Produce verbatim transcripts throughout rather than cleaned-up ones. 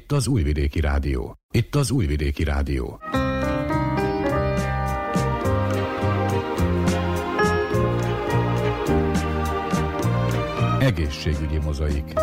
Itt az Újvidéki Rádió. Itt az Újvidéki Rádió. Egészségügyi mozaik.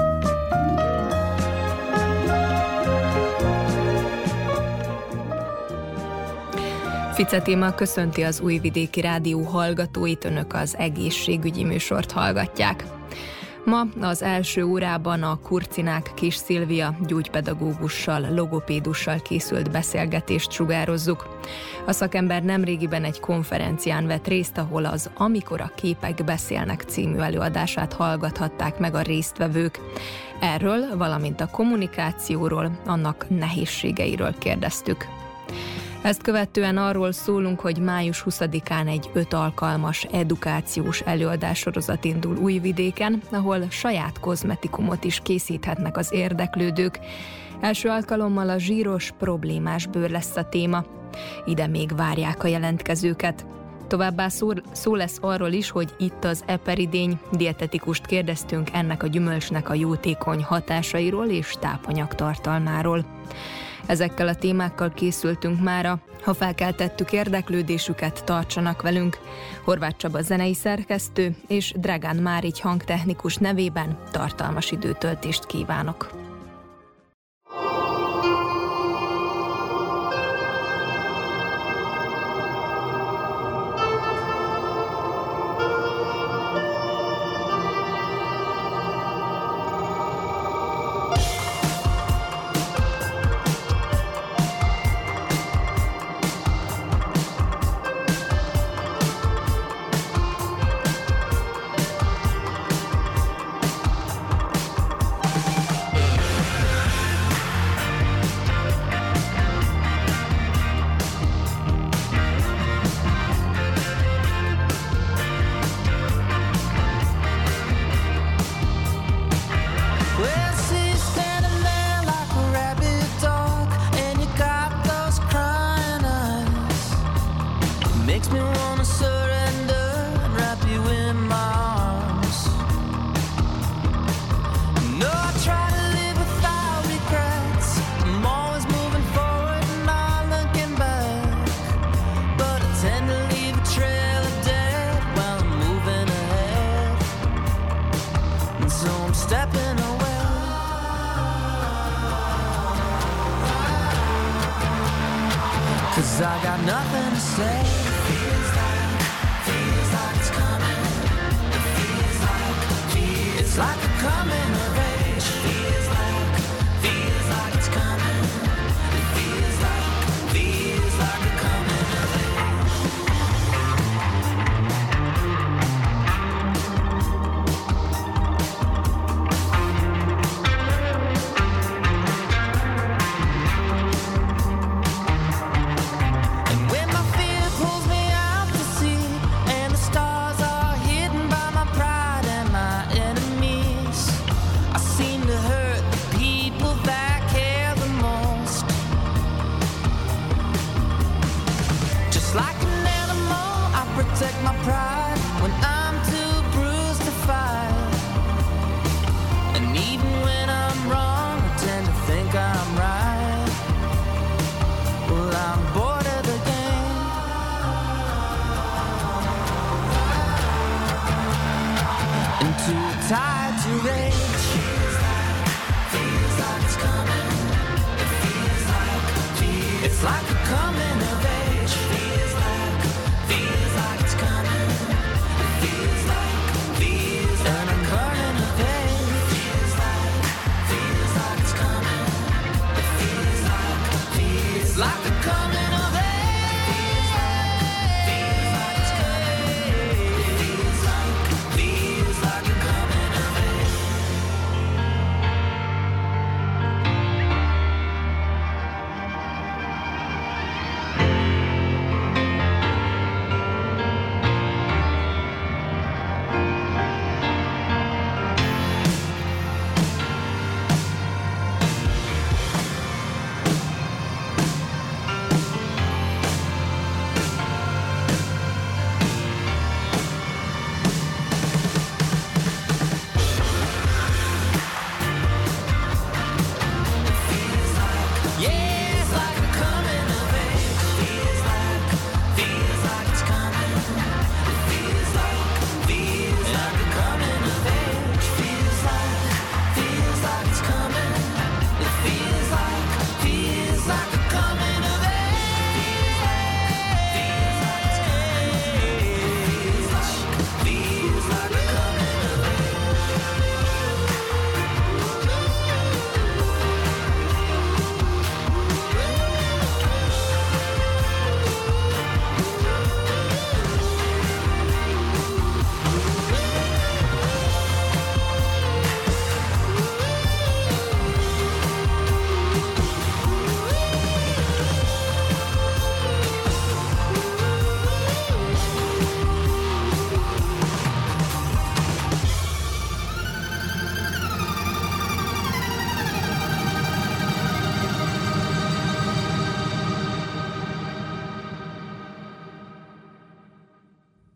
Fice Téma köszönti az Újvidéki Rádió hallgatóit, önök az egészségügyi műsort hallgatják. Ma az első órában a Kurcinák Kis Szilvia gyógypedagógussal, logopédussal készült beszélgetést sugározzuk. A szakember nemrégiben egy konferencián vett részt, ahol az Amikor a képek beszélnek című előadását hallgathatták meg a résztvevők. Erről, valamint a kommunikációról, annak nehézségeiről kérdeztük. Ezt követően arról szólunk, hogy május huszadikán egy öt alkalmas edukációs előadássorozat indul Újvidéken, ahol saját kozmetikumot is készíthetnek az érdeklődők. Első alkalommal a zsíros, problémás bőr lesz a téma. Ide még várják a jelentkezőket. Továbbá szó, szó lesz arról is, hogy itt az eperidény, dietetikust kérdeztünk ennek a gyümölcsnek a jótékony hatásairól és tápanyagtartalmáról. Ezekkel a témákkal készültünk mára. Ha felkeltettük érdeklődésüket, tartsanak velünk. Horváth Csaba zenei szerkesztő és Dragán Márigy hangtechnikus nevében tartalmas időtöltést kívánok.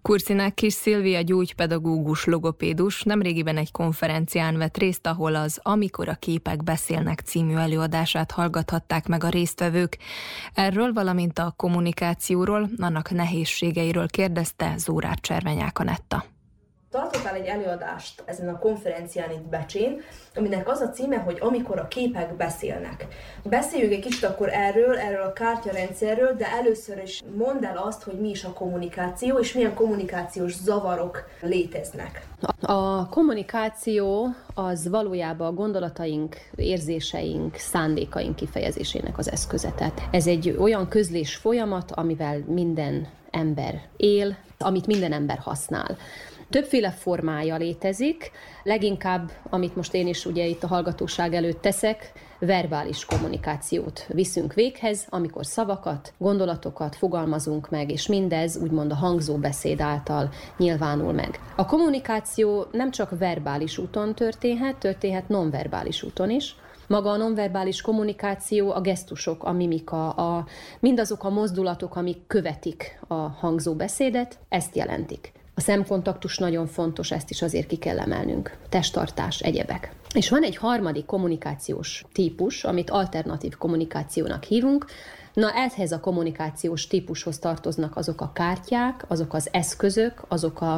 Kurcinák Kis Szilvia gyógypedagógus logopédus nemrégiben egy konferencián vett részt, ahol az Amikor a képek beszélnek című előadását hallgathatták meg a résztvevők. Erről, valamint a kommunikációról, annak nehézségeiről kérdezte Zórár Cservenyák Anetta. Tartottál egy előadást ezen a konferencián itt Becsén, aminek az a címe, hogy Amikor a képek beszélnek. Beszéljünk egy kicsit akkor erről, erről a kártyarendszerről, de először is mondd el azt, hogy mi is a kommunikáció, és milyen kommunikációs zavarok léteznek. A kommunikáció az valójában a gondolataink, érzéseink, szándékaink kifejezésének az eszköze. Tehát ez egy olyan közlés folyamat, amivel minden ember él, amit minden ember használ. Többféle formája létezik, leginkább, amit most én is ugye itt a hallgatóság előtt teszek, verbális kommunikációt viszünk véghez, amikor szavakat, gondolatokat fogalmazunk meg, és mindez úgymond a hangzóbeszéd által nyilvánul meg. A kommunikáció nem csak verbális úton történhet, történhet nonverbális úton is. Maga a nonverbális kommunikáció, a gesztusok, a mimika, a, mindazok a mozdulatok, amik követik a hangzóbeszédet, ezt jelentik. A szemkontaktus nagyon fontos, ezt is azért ki kell emelnünk. Testtartás, egyebek. És van egy harmadik kommunikációs típus, amit alternatív kommunikációnak hívunk. Na, ehhez a kommunikációs típushoz tartoznak azok a kártyák, azok az eszközök, azok a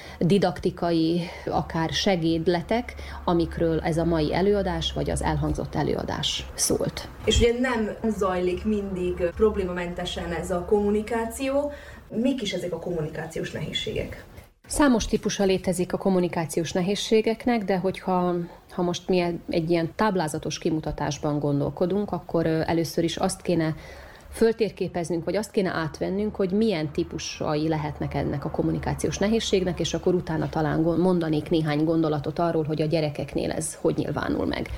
didaktikai, akár segédletek, amikről ez a mai előadás, vagy az elhangzott előadás szólt. És ugye nem zajlik mindig problémamentesen ez a kommunikáció. Mik is ezek a kommunikációs nehézségek? Számos típusa létezik a kommunikációs nehézségeknek, de hogyha ha most mi egy ilyen táblázatos kimutatásban gondolkodunk, akkor először is azt kéne föltérképeznünk, vagy azt kéne átvennünk, hogy milyen típusai lehetnek ennek a kommunikációs nehézségnek, és akkor utána talán mondanék néhány gondolatot arról, hogy a gyerekeknél ez hogy nyilvánul meg.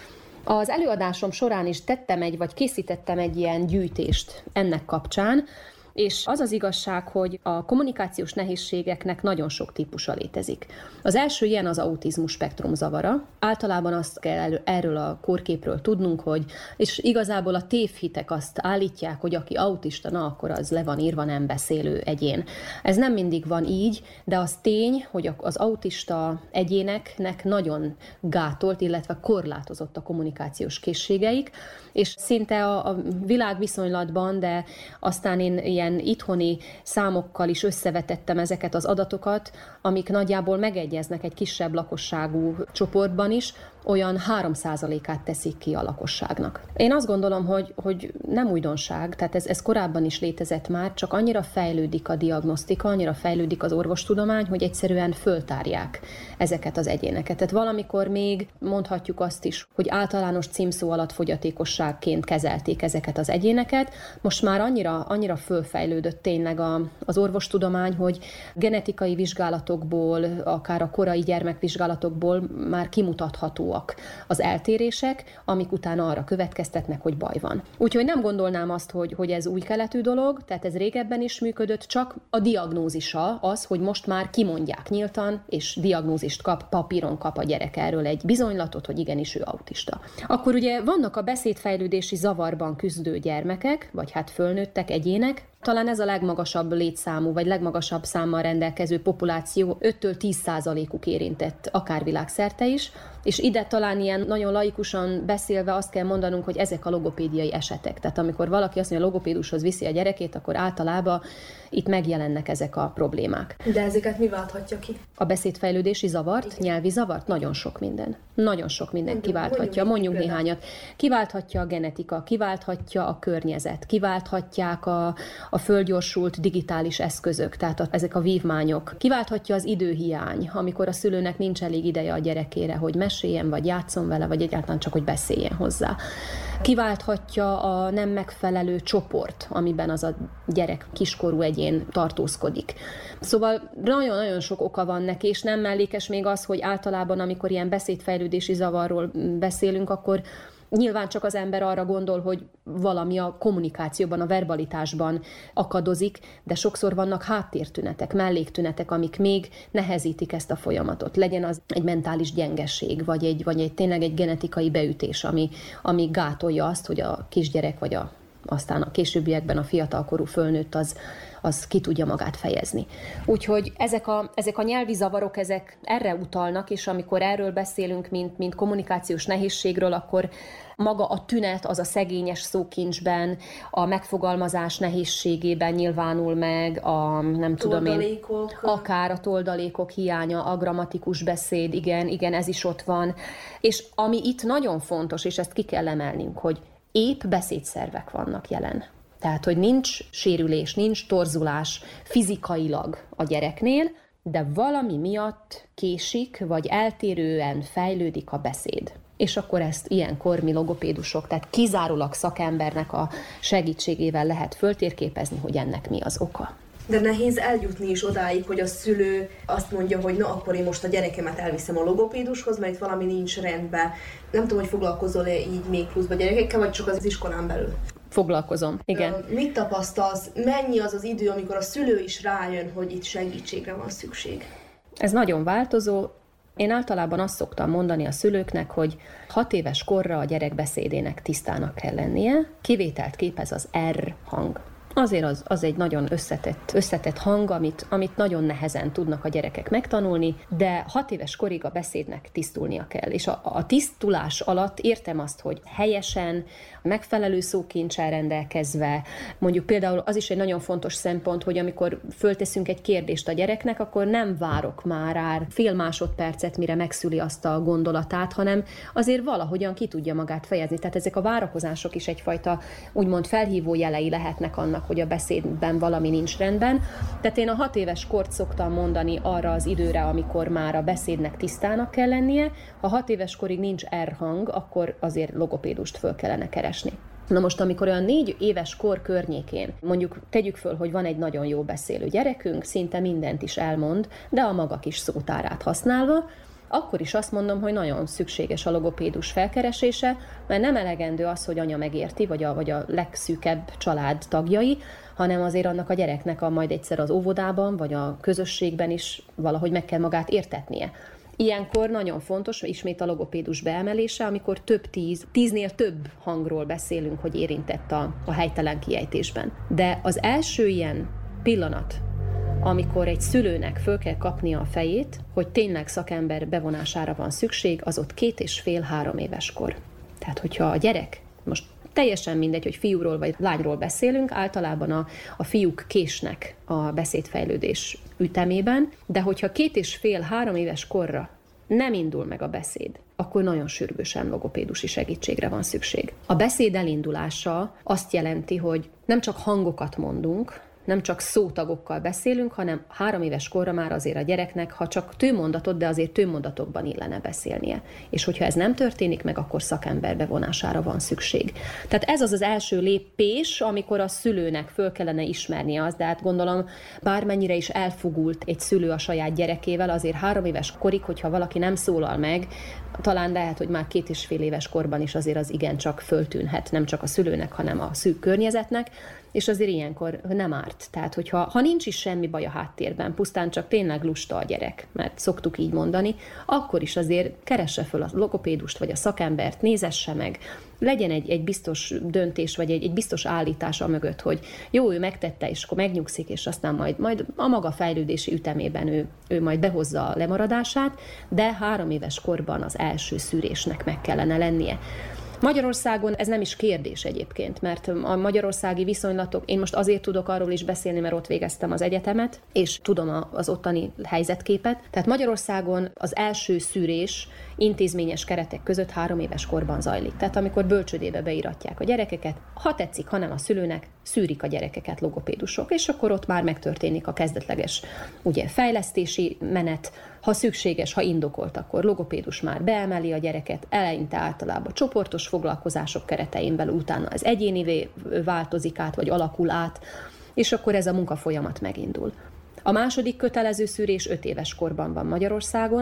Az előadásom során is tettem egy, vagy készítettem egy ilyen gyűjtést ennek kapcsán, és az az igazság, hogy a kommunikációs nehézségeknek nagyon sok típusa létezik. Az első ilyen az autizmus spektrum zavara. Általában azt kell erről a kórképről tudnunk, hogy, és igazából a tévhitek azt állítják, hogy aki autista, na akkor az le van írva nem beszélő egyén. Ez nem mindig van így, de az tény, hogy az autista egyéneknek nagyon gátolt, illetve korlátozott a kommunikációs készségeik, és szinte a, a világviszonylatban, de aztán én ilyen itthoni számokkal is összevetettem ezeket az adatokat, amik nagyjából megegyeznek egy kisebb lakosságú csoportban is, olyan három százalékát teszik ki a lakosságnak. Én azt gondolom, hogy, hogy nem újdonság, tehát ez, ez korábban is létezett már, csak annyira fejlődik a diagnosztika, annyira fejlődik az orvostudomány, hogy egyszerűen föltárják ezeket az egyéneket. Tehát valamikor még mondhatjuk azt is, hogy általános címszó alatt fogyatékosságként kezelték ezeket az egyéneket. Most már annyira, annyira fölfejlődött tényleg a, az orvostudomány, hogy genetikai vizsgálatokból, akár a korai gyermekvizsgálatokból már kimutathatóak az eltérések, amik utána arra következtetnek, hogy baj van. Úgyhogy nem gondolnám azt, hogy, hogy ez új keletű dolog, tehát ez régebben is működött, csak a diagnózisa az, hogy most már kimondják nyíltan, és diagnózist kap, papíron kap a gyerek erről egy bizonylatot, hogy igenis ő autista. Akkor ugye vannak a beszédfejlődési zavarban küzdő gyermekek, vagy hát fölnőttek, egyének. Talán ez a legmagasabb létszámú, vagy legmagasabb számmal rendelkező populáció, öttől tíz százalékuk érintett, akár világszerte is, és ide talán ilyen nagyon laikusan beszélve azt kell mondanunk, hogy ezek a logopédiai esetek. Tehát amikor valaki azt mondja, a logopédushoz viszi a gyerekét, akkor általában itt megjelennek ezek a problémák. De ezeket mi válthatja ki? A beszédfejlődési zavart, igen. Nyelvi zavart, nagyon sok minden. Nagyon sok minden mondjuk, kiválthatja. Mondjunk, mondjunk néhányat. Kiválthatja a genetika, kiválthatja a környezet, kiválthatják a, a földgyorsult digitális eszközök, tehát a, ezek a vívmányok. Kiválthatja az időhiány, amikor a szülőnek nincs elég ideje a gyerekére, hogy meséljen, vagy játszon vele, vagy egyáltalán csak, hogy beszéljen hozzá. Kiválthatja a nem megfelelő csoport, amiben az a gyerek, kiskorú egyén tartózkodik. Szóval nagyon-nagyon sok oka van neki, és nem mellékes még az, hogy általában, amikor ilyen beszédfejlődési zavarról beszélünk, akkor nyilván csak az ember arra gondol, hogy valami a kommunikációban, a verbalitásban akadozik, de sokszor vannak háttértünetek, melléktünetek, amik még nehezítik ezt a folyamatot. Legyen az egy mentális gyengeség, vagy egy, vagy egy tényleg egy genetikai beütés, ami, ami gátolja azt, hogy a kisgyerek vagy a aztán a későbbiekben a fiatalkorú fölnőtt az, az ki tudja magát fejezni. Úgyhogy ezek a, ezek a nyelvi zavarok, ezek erre utalnak, és amikor erről beszélünk, mint, mint kommunikációs nehézségről, akkor maga a tünet az a szegényes szókincsben, a megfogalmazás nehézségében nyilvánul meg, a nem tudom én, akár a toldalékok hiánya, a grammatikus beszéd, igen, igen, ez is ott van. És ami itt nagyon fontos, és ezt ki kell emelnünk, hogy épp beszédszervek vannak jelen. Tehát, hogy nincs sérülés, nincs torzulás fizikailag a gyereknél, de valami miatt késik, vagy eltérően fejlődik a beszéd. És akkor ezt ilyenkor mi logopédusok, tehát kizárólag szakembernek a segítségével lehet föltérképezni, hogy ennek mi az oka. De nehéz eljutni is odáig, hogy a szülő azt mondja, hogy na akkor én most a gyerekemet elviszem a logopédushoz, mert itt valami nincs rendben. Nem tudom, hogy foglalkozol-e így még pluszba gyerekekkel, vagy csak az iskolán belül? Foglalkozom, igen. Mit tapasztalsz? Mennyi az az idő, amikor a szülő is rájön, hogy itt segítségre van szükség? Ez nagyon változó. Én általában azt szoktam mondani a szülőknek, hogy hat éves korra a gyerek beszédének tisztának kell lennie, kivételt képez az R hang. Azért az, az egy nagyon összetett, összetett hang, amit, amit nagyon nehezen tudnak a gyerekek megtanulni, de hat éves korig a beszédnek tisztulnia kell. És a, a tisztulás alatt értem azt, hogy helyesen, megfelelő szókincsel rendelkezve, mondjuk például az is egy nagyon fontos szempont, hogy amikor fölteszünk egy kérdést a gyereknek, akkor nem várok már rá fél másodpercet, mire megszüli azt a gondolatát, hanem azért valahogyan ki tudja magát fejezni. Tehát ezek a várakozások is egyfajta úgymond felhívó jelei lehetnek annak, hogy a beszédben valami nincs rendben. Tehát én a hat éves kort szoktam mondani arra az időre, amikor már a beszédnek tisztának kell lennie. Ha hat éves korig nincs R hang, akkor azért logopédust föl kellene keresni. Na most, amikor olyan négy éves kor környékén, mondjuk tegyük föl, hogy van egy nagyon jó beszélő gyerekünk, szinte mindent is elmond, de a maga kis szótárát használva, akkor is azt mondom, hogy nagyon szükséges a logopédus felkeresése, mert nem elegendő az, hogy anya megérti, vagy a, vagy a legszűkebb család tagjai, hanem azért annak a gyereknek a majd egyszer az óvodában, vagy a közösségben is valahogy meg kell magát értetnie. Ilyenkor nagyon fontos, ismét a logopédus beemelése, amikor több tíz, tíznél több hangról beszélünk, hogy érintett a, a helytelen kiejtésben. De az első ilyen pillanat, amikor egy szülőnek föl kell kapnia a fejét, hogy tényleg szakember bevonására van szükség, az ott két és fél-három éves kor. Tehát, hogyha a gyerek, most teljesen mindegy, hogy fiúról vagy lányról beszélünk, általában a, a fiúk késnek a beszédfejlődés ütemében, de hogyha két és fél-három éves korra nem indul meg a beszéd, akkor nagyon sürgősen logopédusi segítségre van szükség. A beszéd elindulása azt jelenti, hogy nem csak hangokat mondunk, nem csak szótagokkal beszélünk, hanem három éves korra már azért a gyereknek, ha csak tőmondatot, de azért tőmondatokban illene beszélnie. És hogyha ez nem történik meg, akkor szakember bevonására van szükség. Tehát ez az az első lépés, amikor a szülőnek föl kellene ismernie azt, de hát gondolom bármennyire is elfogult egy szülő a saját gyerekével, azért három éves korig, hogyha valaki nem szólal meg, talán lehet, hogy már két és fél éves korban is azért az igencsak föltűnhet, nem csak a szülőnek, hanem a szűk környezetnek, és azért ilyenkor nem árt. Tehát, hogyha ha nincs is semmi baj a háttérben, pusztán csak tényleg lusta a gyerek, mert szoktuk így mondani, akkor is azért keresse föl a logopédust, vagy a szakembert, nézesse meg, legyen egy, egy biztos döntés, vagy egy, egy biztos állítás mögött, hogy jó, ő megtette, és akkor megnyugszik, és aztán majd, majd a maga fejlődési ütemében ő, ő majd behozza a lemaradását, de három éves korban az első szűrésnek meg kellene lennie. Magyarországon ez nem is kérdés egyébként, mert a magyarországi viszonylatok, én most azért tudok arról is beszélni, mert ott végeztem az egyetemet, és tudom az ottani helyzetképet. Tehát Magyarországon az első szűrés intézményes keretek között három éves korban zajlik. Tehát amikor bölcsődébe beiratják a gyerekeket, ha tetszik, ha nem a szülőnek, szűrik a gyerekeket logopédusok, és akkor ott már megtörténik a kezdetleges ugye, fejlesztési menet. Ha szükséges, ha indokolt, akkor logopédus már beemeli a gyereket, eleinte általában csoportos foglalkozások keretein belül, utána az egyénivé változik át, vagy alakul át, és akkor ez a munkafolyamat megindul. A második kötelező szűrés öt éves korban van Magyarországon,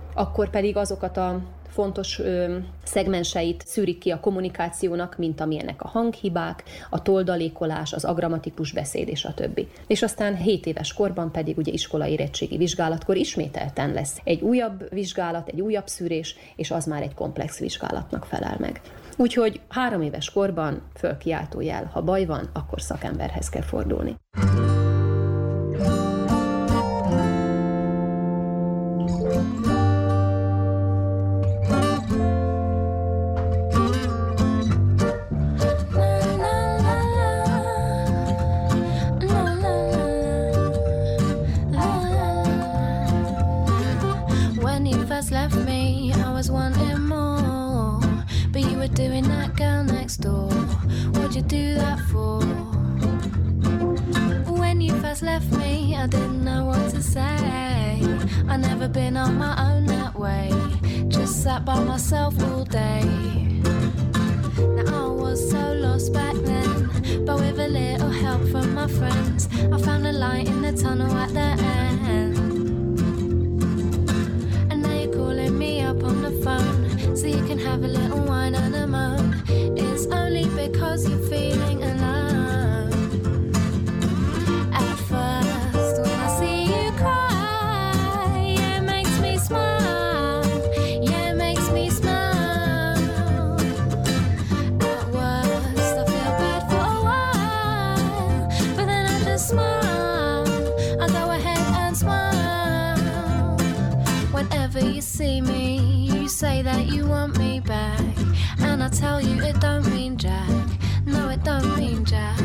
akkor pedig azokat a fontos ö, szegmenseit szűrik ki a kommunikációnak, mint amilyenek a hanghibák, a toldalékolás, az agrammatikus beszéd és a többi. És aztán hét éves korban pedig ugye iskolai érettségi vizsgálatkor ismételten lesz egy újabb vizsgálat, egy újabb szűrés, és az már egy komplex vizsgálatnak felel meg. Úgyhogy három éves korban fölkiáltó jel, ha baj van, akkor szakemberhez kell fordulni. Left me, I was wanting more, but you were doing that girl next door. What'd you do that for? When you first left me, I didn't know what to say. I never been on my own that way, just sat by myself all day. Now I was so lost back then, but with a little help from my friends, I found a light in the tunnel at the end. On the phone, so you can have a little wine and a moan. It's only because you're feeling alone. At first, when I see you cry, yeah, it makes me smile. Yeah, it makes me smile. At worst, I feel bad for a while, but then I just smile. I go ahead and smile. Whenever you see me, say that you want me back, and I tell you it don't mean jack. No, it don't mean jack.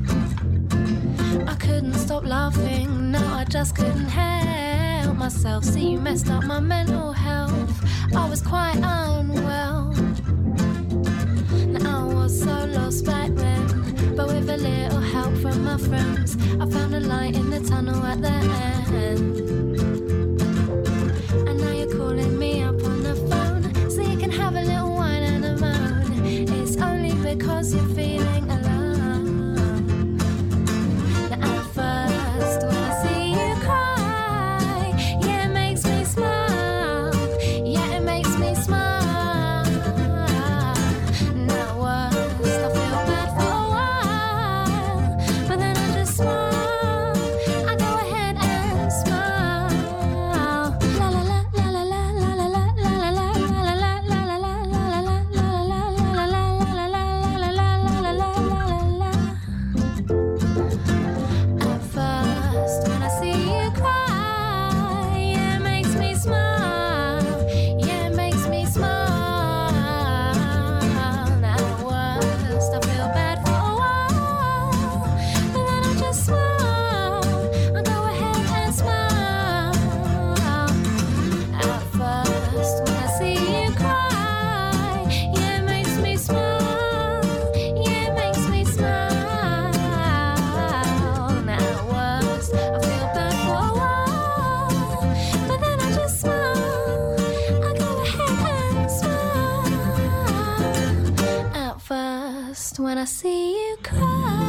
I couldn't stop laughing, no, I just couldn't help myself. See, you messed up my mental health, I was quite unwell. Now I was so lost back then, but with a little help from my friends, I found a light in the tunnel at the end. And now you're calling me up on the phone, so you can have a little wine and a moan. It's only because you're feeling alone. Now at first, when I see you cry, yeah, it makes me smile. Yeah, it makes me smile. Now worst, I feel bad for a while, but then I just smile. I go ahead and smile. La la la la la la la la la la la la la la la la. At first, when I see you cry, yeah, it makes me smile. Yeah, it makes me smile. Now worst, I feel bad for a while, but then I just smile. I go ahead and smile. At first, when I see you cry, yeah, it makes me smile. Yeah, it makes me smile. Now worst, I feel bad for a while, but then I just smile. I go ahead and smile. At first, when I see you cry.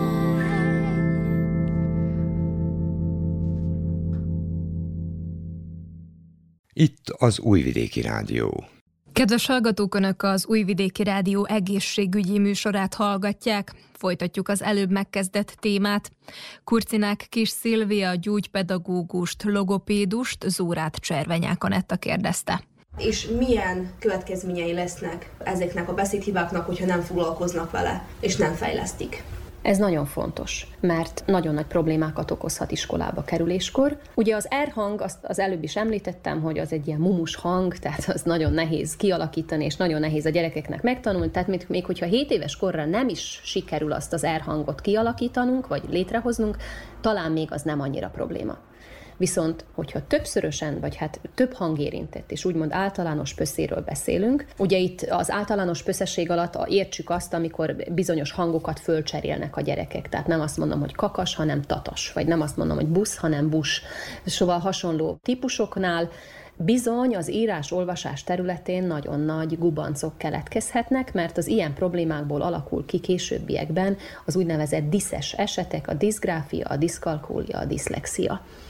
Itt az Újvidéki Rádió. Kedves hallgatók, Önök az Újvidéki Rádió egészségügyi műsorát hallgatják. Folytatjuk az előbb megkezdett témát. Kurcinák Kis Szilvia gyógypedagógust, logopédust, Zórát Cservenyák Anetta kérdezte. És milyen következményei lesznek ezeknek a beszédhibáknak, hogyha nem foglalkoznak vele, és nem fejlesztik? Ez nagyon fontos, mert nagyon nagy problémákat okozhat iskolába kerüléskor. Ugye az R-hang, azt az előbb is említettem, hogy az egy ilyen mumus hang, tehát az nagyon nehéz kialakítani, és nagyon nehéz a gyerekeknek megtanulni, tehát még, még hogyha hét éves korra nem is sikerül azt az R-hangot kialakítanunk, vagy létrehoznunk, talán még az nem annyira probléma. Viszont, hogyha többszörösen, vagy hát több hang érintett, és úgymond általános pösszéről beszélünk, ugye itt az általános pösszesség alatt értsük azt, amikor bizonyos hangokat fölcserélnek a gyerekek. Tehát nem azt mondom, hogy kakas, hanem tatas, vagy nem azt mondom, hogy busz, hanem bus. Szóval hasonló típusoknál bizony az írás-olvasás területén nagyon nagy gubancok keletkezhetnek, mert az ilyen problémákból alakul ki későbbiekben az úgynevezett diszes esetek, a diszgráfia, a diszkalkúlia, a diszlexia.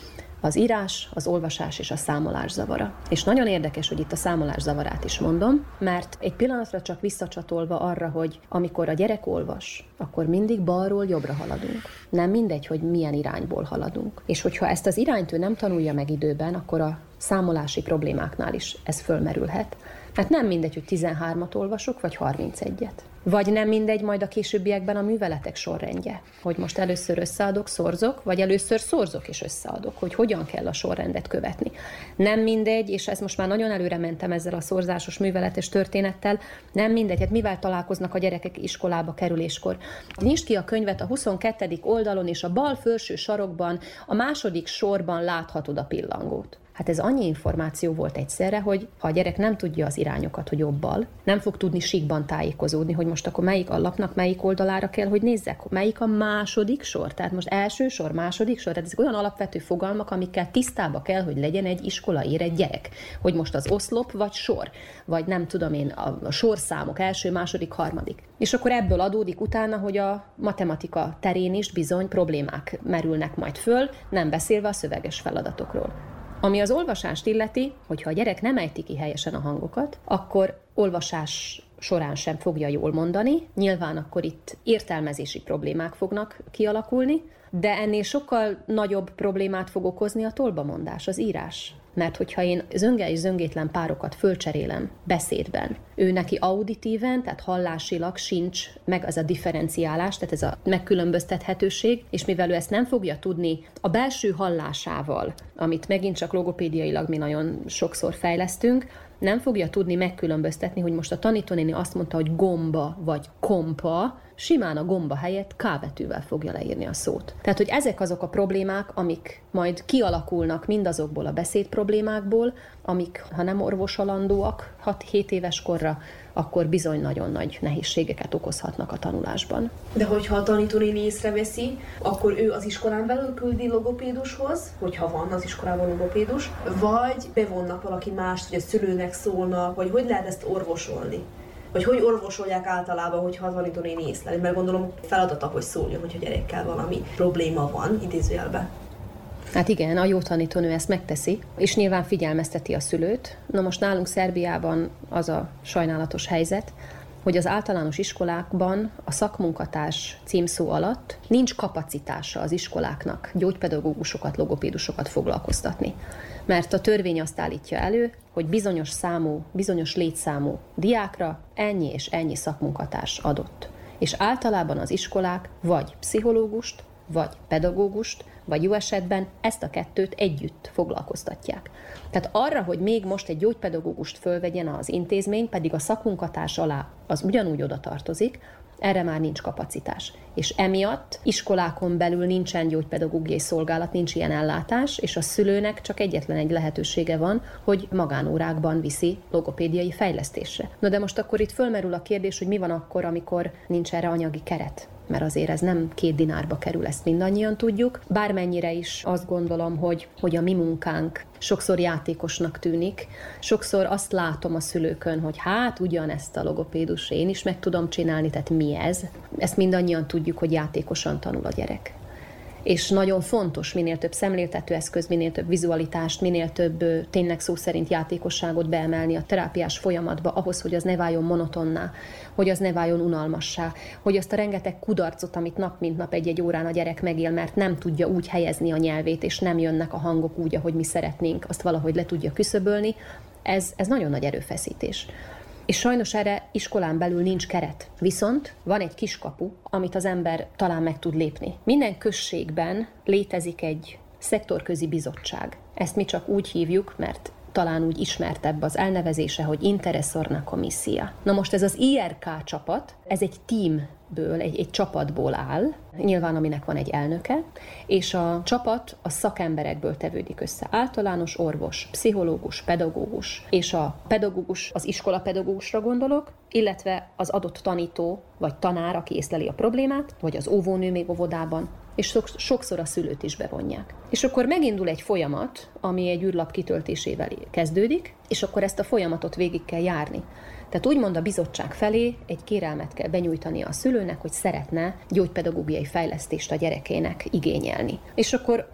Az írás, az olvasás és a számolás zavara. És nagyon érdekes, hogy itt a számolás zavarát is mondom, mert egy pillanatra csak visszacsatolva arra, hogy amikor a gyerek olvas, akkor mindig balról jobbra haladunk. Nem mindegy, hogy milyen irányból haladunk. És hogyha ezt az irányt ő nem tanulja meg időben, akkor a számolási problémáknál is ez fölmerülhet. Hát nem mindegy, hogy tizenhármat olvasok, vagy harmincegyet. Vagy nem mindegy majd a későbbiekben a műveletek sorrendje. Hogy most először összeadok, szorzok, vagy először szorzok és összeadok, hogy hogyan kell a sorrendet követni. Nem mindegy, és ez most már nagyon előre mentem ezzel a szorzásos műveletes történettel, nem mindegy, hát mivel találkoznak a gyerekek iskolába kerüléskor. Nyisd ki a könyvet a huszonkettedik oldalon, és a bal felső sarokban, a második sorban láthatod a pillangót. Hát ez annyi információ volt egyszerre, hogy ha a gyerek nem tudja az irányokat, hogy jobbal, nem fog tudni síkban tájékozódni, hogy most akkor melyik alapnak melyik oldalára kell, hogy nézzek, melyik a második sor, tehát most első sor, második sor, tehát ezek olyan alapvető fogalmak, amikkel tisztába kell, hogy legyen egy iskola érett gyerek, hogy most az oszlop vagy sor, vagy nem tudom én, a sorszámok, első, második, harmadik. És akkor ebből adódik utána, hogy a matematika terén is bizony problémák merülnek majd föl, nem beszélve a szöveges feladatokról. Ami az olvasást illeti, hogyha a gyerek nem ejti ki helyesen a hangokat, akkor olvasás során sem fogja jól mondani. Nyilván akkor itt értelmezési problémák fognak kialakulni, de ennél sokkal nagyobb problémát fog okozni a tolbamondás, az írás. Mert hogyha én zönge és zöngétlen párokat fölcserélem beszédben, ő neki auditíven, tehát hallásilag sincs meg az a differenciálás, tehát ez a megkülönböztethetőség, és mivel ő ezt nem fogja tudni a belső hallásával, amit megint csak logopédiailag mi nagyon sokszor fejlesztünk, nem fogja tudni megkülönböztetni, hogy most a tanítónéni azt mondta, hogy gomba vagy kompa, simán a gomba helyett K betűvel fogja leírni a szót. Tehát, hogy ezek azok a problémák, amik majd kialakulnak mindazokból a beszéd problémákból, amik, ha nem orvosalandóak hat-hét éves korra, akkor bizony nagyon nagy nehézségeket okozhatnak a tanulásban. De hogyha a tanítónéni észreveszi, akkor ő az iskolán belül küldi logopédushoz, hogyha van az iskolában logopédus, vagy bevonnak valaki mást, hogy a szülőnek szólnak, vagy hogy lehet ezt orvosolni? Vagy hogy orvosolják általában, hogyha a tanítónéni észleli? Mert gondolom feladata, hogy szóljon, hogyha gyerekkel valami probléma van, idézőjelben. Hát igen, a jó tanítónő ezt megteszi, és nyilván figyelmezteti a szülőt. Na most nálunk Szerbiában az a sajnálatos helyzet, hogy az általános iskolákban a szakmunkatárs címszó alatt nincs kapacitása az iskoláknak gyógypedagógusokat, logopédusokat foglalkoztatni. Mert a törvény azt állítja elő, hogy bizonyos számú, bizonyos létszámú diákra ennyi és ennyi szakmunkatárs adott. És általában az iskolák vagy pszichológust, vagy pedagógust, vagy jó esetben ezt a kettőt együtt foglalkoztatják. Tehát arra, hogy még most egy gyógypedagógust fölvegyen az intézmény, pedig a szakmunkatárs alá az ugyanúgy oda tartozik, erre már nincs kapacitás. És emiatt iskolákon belül nincsen gyógypedagógiai szolgálat, nincs ilyen ellátás, és a szülőnek csak egyetlen egy lehetősége van, hogy magánórákban viszi logopédiai fejlesztésre. Na de most akkor itt fölmerül a kérdés, hogy mi van akkor, amikor nincs erre anyagi keret. Mert azért ez nem két dinárba kerül, ezt mindannyian tudjuk. Bármennyire is azt gondolom, hogy, hogy a mi munkánk sokszor játékosnak tűnik. Sokszor azt látom a szülőkön, hogy hát ugyanezt a logopédus én is meg tudom csinálni, tehát mi ez? Ezt mindannyian tudjuk, hogy játékosan tanul a gyerek. És nagyon fontos minél több szemléltető eszköz, minél több vizualitást, minél több tényleg szó szerint játékosságot beemelni a terápiás folyamatba, ahhoz, hogy az ne váljon monotonná, hogy az ne váljon unalmassá, hogy azt a rengeteg kudarcot, amit nap mint nap egy-egy órán a gyerek megél, mert nem tudja úgy helyezni a nyelvét, és nem jönnek a hangok úgy, ahogy mi szeretnénk, azt valahogy le tudja küszöbölni, ez, ez nagyon nagy erőfeszítés. És sajnos erre iskolán belül nincs keret. Viszont van egy kiskapu, amit az ember talán meg tud lépni. Minden községben létezik egy szektorközi bizottság. Ezt mi csak úgy hívjuk, mert talán úgy ismertebb az elnevezése, hogy Interesorna Komissia. Na most ez az I R K csapat, ez egy teamből, egy, egy csapatból áll, nyilván aminek van egy elnöke, és a csapat a szakemberekből tevődik össze. Általános orvos, pszichológus, pedagógus, és a pedagógus, az iskolapedagógusra gondolok, illetve az adott tanító vagy tanár, aki észleli a problémát, vagy az óvónő még óvodában, és sokszor a szülőt is bevonják. És akkor megindul egy folyamat, ami egy űrlap kitöltésével kezdődik, és akkor ezt a folyamatot végig kell járni. Tehát úgymond a bizottság felé egy kérelmet kell benyújtani a szülőnek, hogy szeretne gyógypedagógiai fejlesztést a gyerekének igényelni. És akkor, hogy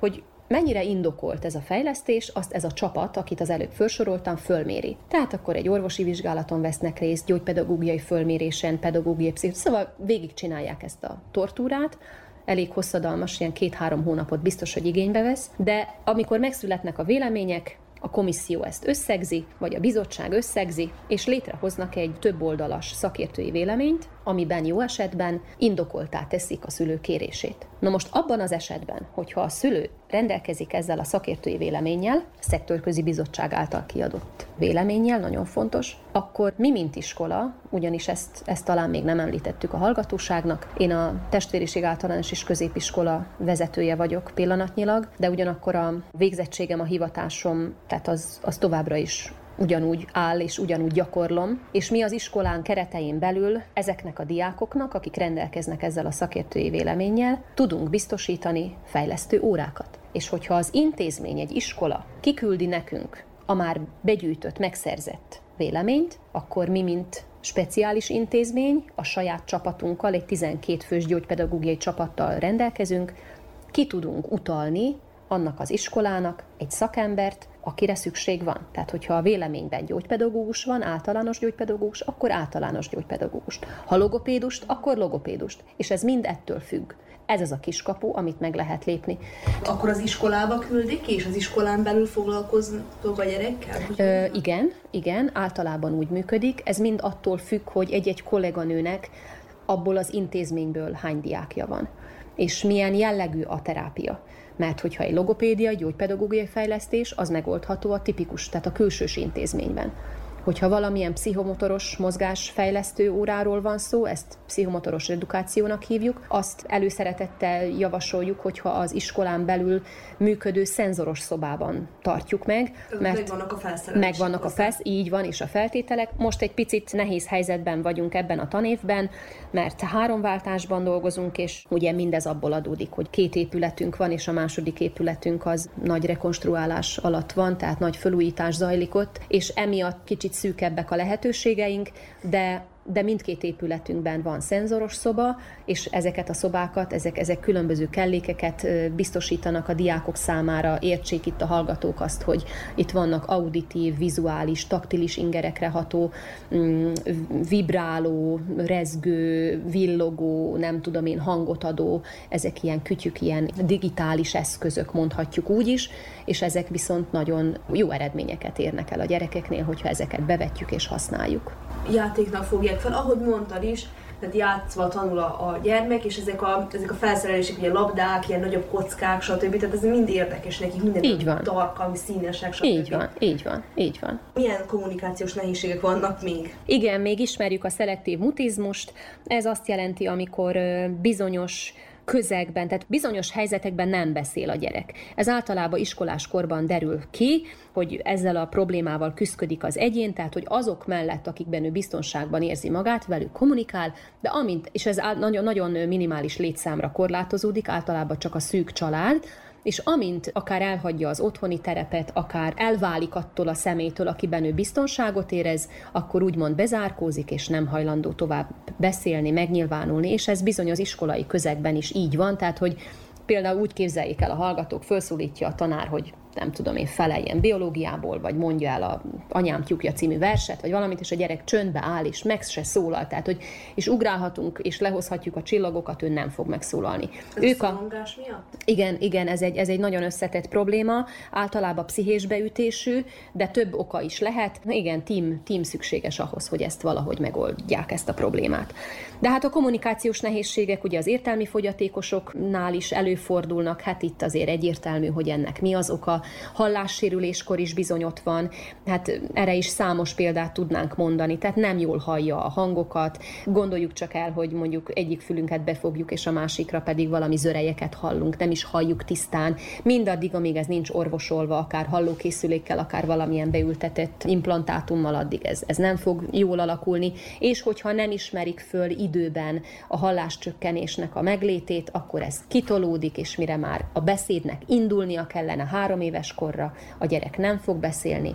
mennyire indokolt ez a fejlesztés, azt ez a csapat, akit az előbb felsoroltam, fölméri. Tehát akkor egy orvosi vizsgálaton vesznek részt, gyógypedagógiai fölmérésen, pedagógiai pszichológiai, szóval végigcsinálják ezt a tortúrát, elég hosszadalmas, ilyen két-három hónapot biztos, hogy igénybe vesz, de amikor megszületnek a vélemények, a komisszió ezt összegzi, vagy a bizottság összegzi, és létrehoznak egy több oldalas szakértői véleményt, amiben jó esetben indokoltá teszik a szülő kérését. Na most abban az esetben, hogyha a szülő rendelkezik ezzel a szakértői véleménnyel, szektorközi bizottság által kiadott véleménnyel, nagyon fontos, akkor mi, mint iskola, ugyanis ezt, ezt talán még nem említettük a hallgatóságnak, én a Testvériség Általános és Középiskola vezetője vagyok pillanatnyilag, de ugyanakkor a végzettségem, a hivatásom, tehát az, az továbbra is ugyanúgy áll és ugyanúgy gyakorlom, és mi az iskolán keretein belül ezeknek a diákoknak, akik rendelkeznek ezzel a szakértői véleménnyel, tudunk biztosítani fejlesztő órákat. És hogyha az intézmény, egy iskola kiküldi nekünk a már begyűjtött, megszerzett véleményt, akkor mi, mint speciális intézmény, a saját csapatunkkal, egy tizenkét fős gyógypedagógiai csapattal rendelkezünk, ki tudunk utalni annak az iskolának egy szakembert, akire szükség van. Tehát, hogyha a véleményben gyógypedagógus van, általános gyógypedagógus, akkor általános gyógypedagógust. Ha logopédust, akkor logopédust. És ez mind ettől függ. Ez az a kiskapu, amit meg lehet lépni. Akkor az iskolába küldik, és az iskolán belül foglalkoztok a gyerekkel? Ö, igen, igen, általában úgy működik. Ez mind attól függ, hogy egy-egy kolléganőnek abból az intézményből hány diákja van. És milyen jellegű a terápia. Mert hogyha egy logopédia, gyógypedagógiai fejlesztés, az megoldható a tipikus, tehát a külsős intézményben. Hogyha valamilyen pszichomotoros mozgásfejlesztő óráról van szó, ezt pszichomotoros edukációnak hívjuk, azt előszeretettel javasoljuk, hogyha az iskolán belül működő szenzoros szobában tartjuk meg. Mert megvannak a felszerelések. Megvannak a felsz, így van, és a feltételek. Most egy picit nehéz helyzetben vagyunk ebben a tanévben, mert háromváltásban dolgozunk, és ugye mindez abból adódik, hogy két épületünk van, és a második épületünk az nagy rekonstruálás alatt van, tehát nagy felújítás zajlik ott, és emiatt kicsit szűkebbek a lehetőségeink, de de mindkét épületünkben van szenzoros szoba, és ezeket a szobákat, ezek, ezek különböző kellékeket biztosítanak a diákok számára, értsék itt a hallgatók azt, hogy itt vannak auditív, vizuális, taktilis ingerekre ható, vibráló, rezgő, villogó, nem tudom én, hangot adó, ezek ilyen kütyük, ilyen digitális eszközök, mondhatjuk úgy is, és ezek viszont nagyon jó eredményeket érnek el a gyerekeknél, hogyha ezeket bevetjük és használjuk. Játéknak fogják fel, ahogy mondtad is, tehát játszva tanul a, a gyermek, és ezek a, ezek a felszerelések, ugye labdák, ilyen nagyobb kockák, stb. Tehát ez mind érdekes nekik, minden tarka, színesek, stb. Így van, így van, így van. Milyen kommunikációs nehézségek vannak még? Igen, még ismerjük a szelektív mutizmust. Ez azt jelenti, amikor bizonyos közegben, tehát bizonyos helyzetekben nem beszél a gyerek. Ez általában iskolás korban derül ki, hogy ezzel a problémával küszködik az egyén, tehát hogy azok mellett, akikben ő biztonságban érzi magát, velük kommunikál, de amint, és ez nagyon, nagyon minimális létszámra korlátozódik, általában csak a szűk család, és amint akár elhagyja az otthoni terepet, akár elválik attól a személytől, akiben ő biztonságot érez, akkor úgymond bezárkózik, és nem hajlandó tovább beszélni, megnyilvánulni, és ez bizony az iskolai közegben is így van, tehát hogy például úgy képzeljék el a hallgatók, felszólítja a tanár, hogy nem tudom én, feleljen biológiából, vagy mondja el a Anyám tyúkja című verset, vagy valamit, és a gyerek csöndbe áll, és meg se szólal, tehát, hogy és ugrálhatunk, és lehozhatjuk a csillagokat, ő nem fog megszólalni. Ez ők a szorongás miatt? Igen, igen, ez egy, ez egy nagyon összetett probléma, általában pszichés beütésű, de több oka is lehet. Igen, tím, tím szükséges ahhoz, hogy ezt valahogy megoldják, ezt a problémát. De hát a kommunikációs nehézségek ugye az értelmi fogyatékosoknál is előfordulnak, hát itt azért egyértelmű, hogy ennek mi az oka. Hallássérüléskor is bizony ott van, hát erre is számos példát tudnánk mondani, tehát nem jól hallja a hangokat, gondoljuk csak el, hogy mondjuk egyik fülünket befogjuk, és a másikra pedig valami zörejeket hallunk, nem is halljuk tisztán, mindaddig, amíg ez nincs orvosolva, akár hallókészülékkel, akár valamilyen beültetett implantátummal, addig ez, ez nem fog jól alakulni, és hogyha nem ismerik föl időben a halláscsökkenésnek a meglétét, akkor ez kitolódik, és mire már a beszédnek indulnia kellene három éves korra, a gyerek nem fog beszélni,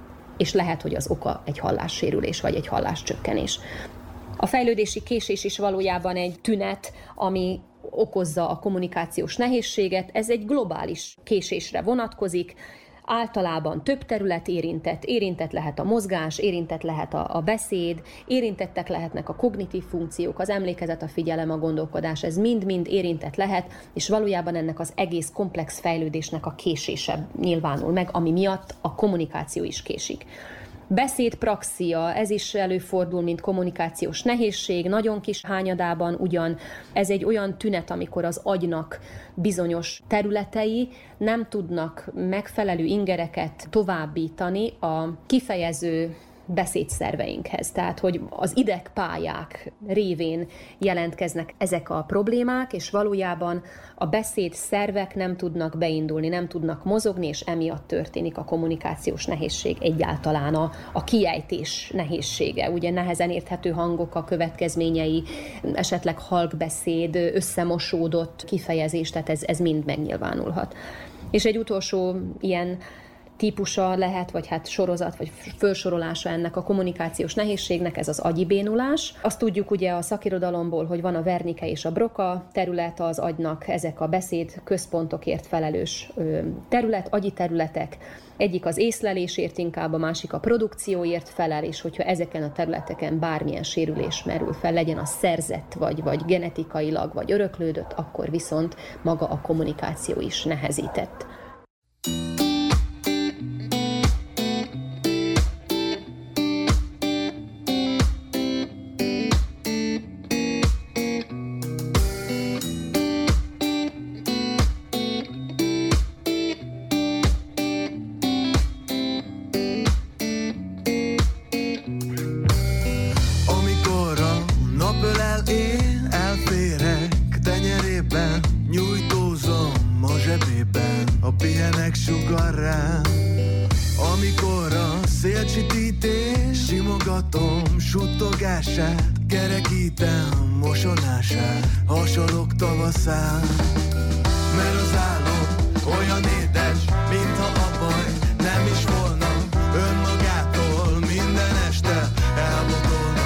és lehet, hogy az oka egy hallássérülés, vagy egy halláscsökkenés. A fejlődési késés is valójában egy tünet, ami okozza a kommunikációs nehézséget. Ez egy globális késésre vonatkozik. Általában több terület érintett, érintett lehet a mozgás, érintett lehet a, a beszéd, érintettek lehetnek a kognitív funkciók, az emlékezet, a figyelem, a gondolkodás, ez mind-mind érintett lehet, és valójában ennek az egész komplex fejlődésnek a késése nyilvánul meg, ami miatt a kommunikáció is késik. Beszédpraxia, ez is előfordul, mint kommunikációs nehézség, nagyon kis hányadában ugyan. Ez egy olyan tünet, amikor az agynak bizonyos területei nem tudnak megfelelő ingereket továbbítani a kifejező beszédszerveinkhez. Tehát, hogy az idegpályák révén jelentkeznek ezek a problémák, és valójában a beszédszervek nem tudnak beindulni, nem tudnak mozogni, és emiatt történik a kommunikációs nehézség, egyáltalán a, a kiejtés nehézsége. Ugye nehezen érthető hangok a következményei, esetleg halkbeszéd, összemosódott kifejezés, tehát ez, ez mind megnyilvánulhat. És egy utolsó ilyen típusa lehet, vagy hát sorozat, vagy felsorolása ennek a kommunikációs nehézségnek, ez az agyi bénulás. Azt tudjuk ugye a szakirodalomból, hogy van a Wernicke és a Broca terület az agynak, ezek a beszéd központokért felelős terület, agyi területek. Egyik az észlelésért inkább, a másik a produkcióért felel, és hogyha ezeken a területeken bármilyen sérülés merül fel, legyen az szerzett, vagy, vagy genetikailag, vagy öröklődött, akkor viszont maga a kommunikáció is nehezített. Kerekítem mosonását, hasalok tavaszán. Mert az álom olyan édes, mintha a baj nem is volna, önmagától minden este elbotolna.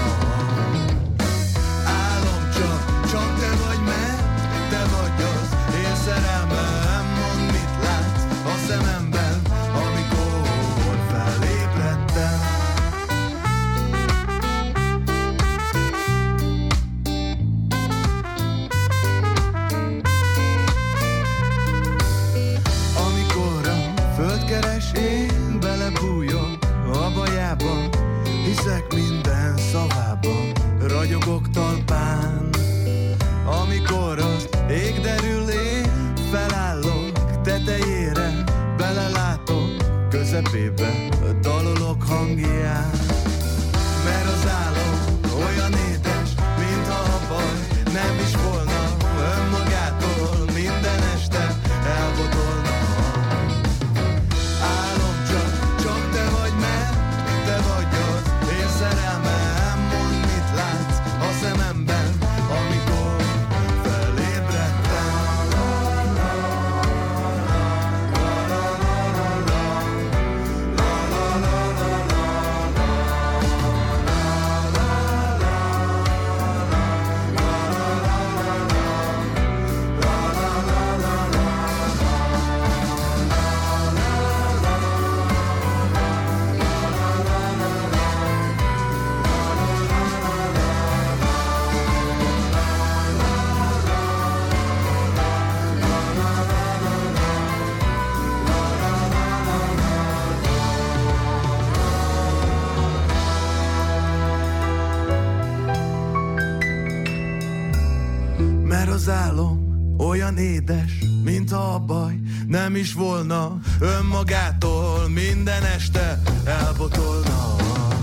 Álom csak, csak te vagy, mert te vagy az én szerelmem. Mondd, mit látsz a szememben, amikor felébredtem. Én belebújok a bajába, hiszek minden szavában, ragyogok talpán. Amikor az ég derül, én felállok tetejére, belelátok közepébe, dalolok hangján. Mert az álom olyan édes, mintha a baj nem is volna, önmagától minden este elbotolna. Az álom olyan édes, mintha a baj nem is volna, önmagától minden este elbotolna.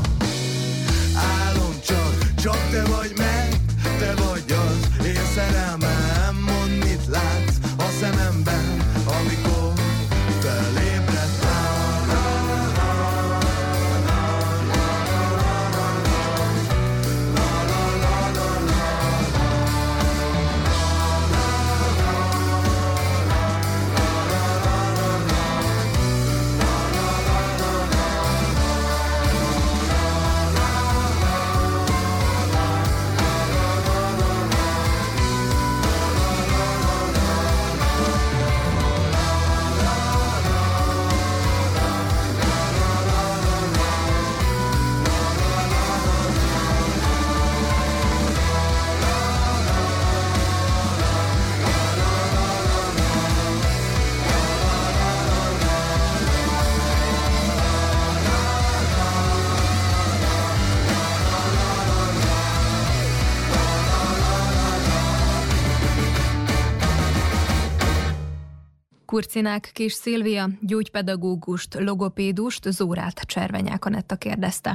Álom csak, csak te vagy, meg te vagy az én szerelmem. Mondd, mit látsz a szememben, amikor felébredtem. Kurcinák Kis Szilvia gyógypedagógust, logopédust, Zórát Cservenyák Anetta kérdezte.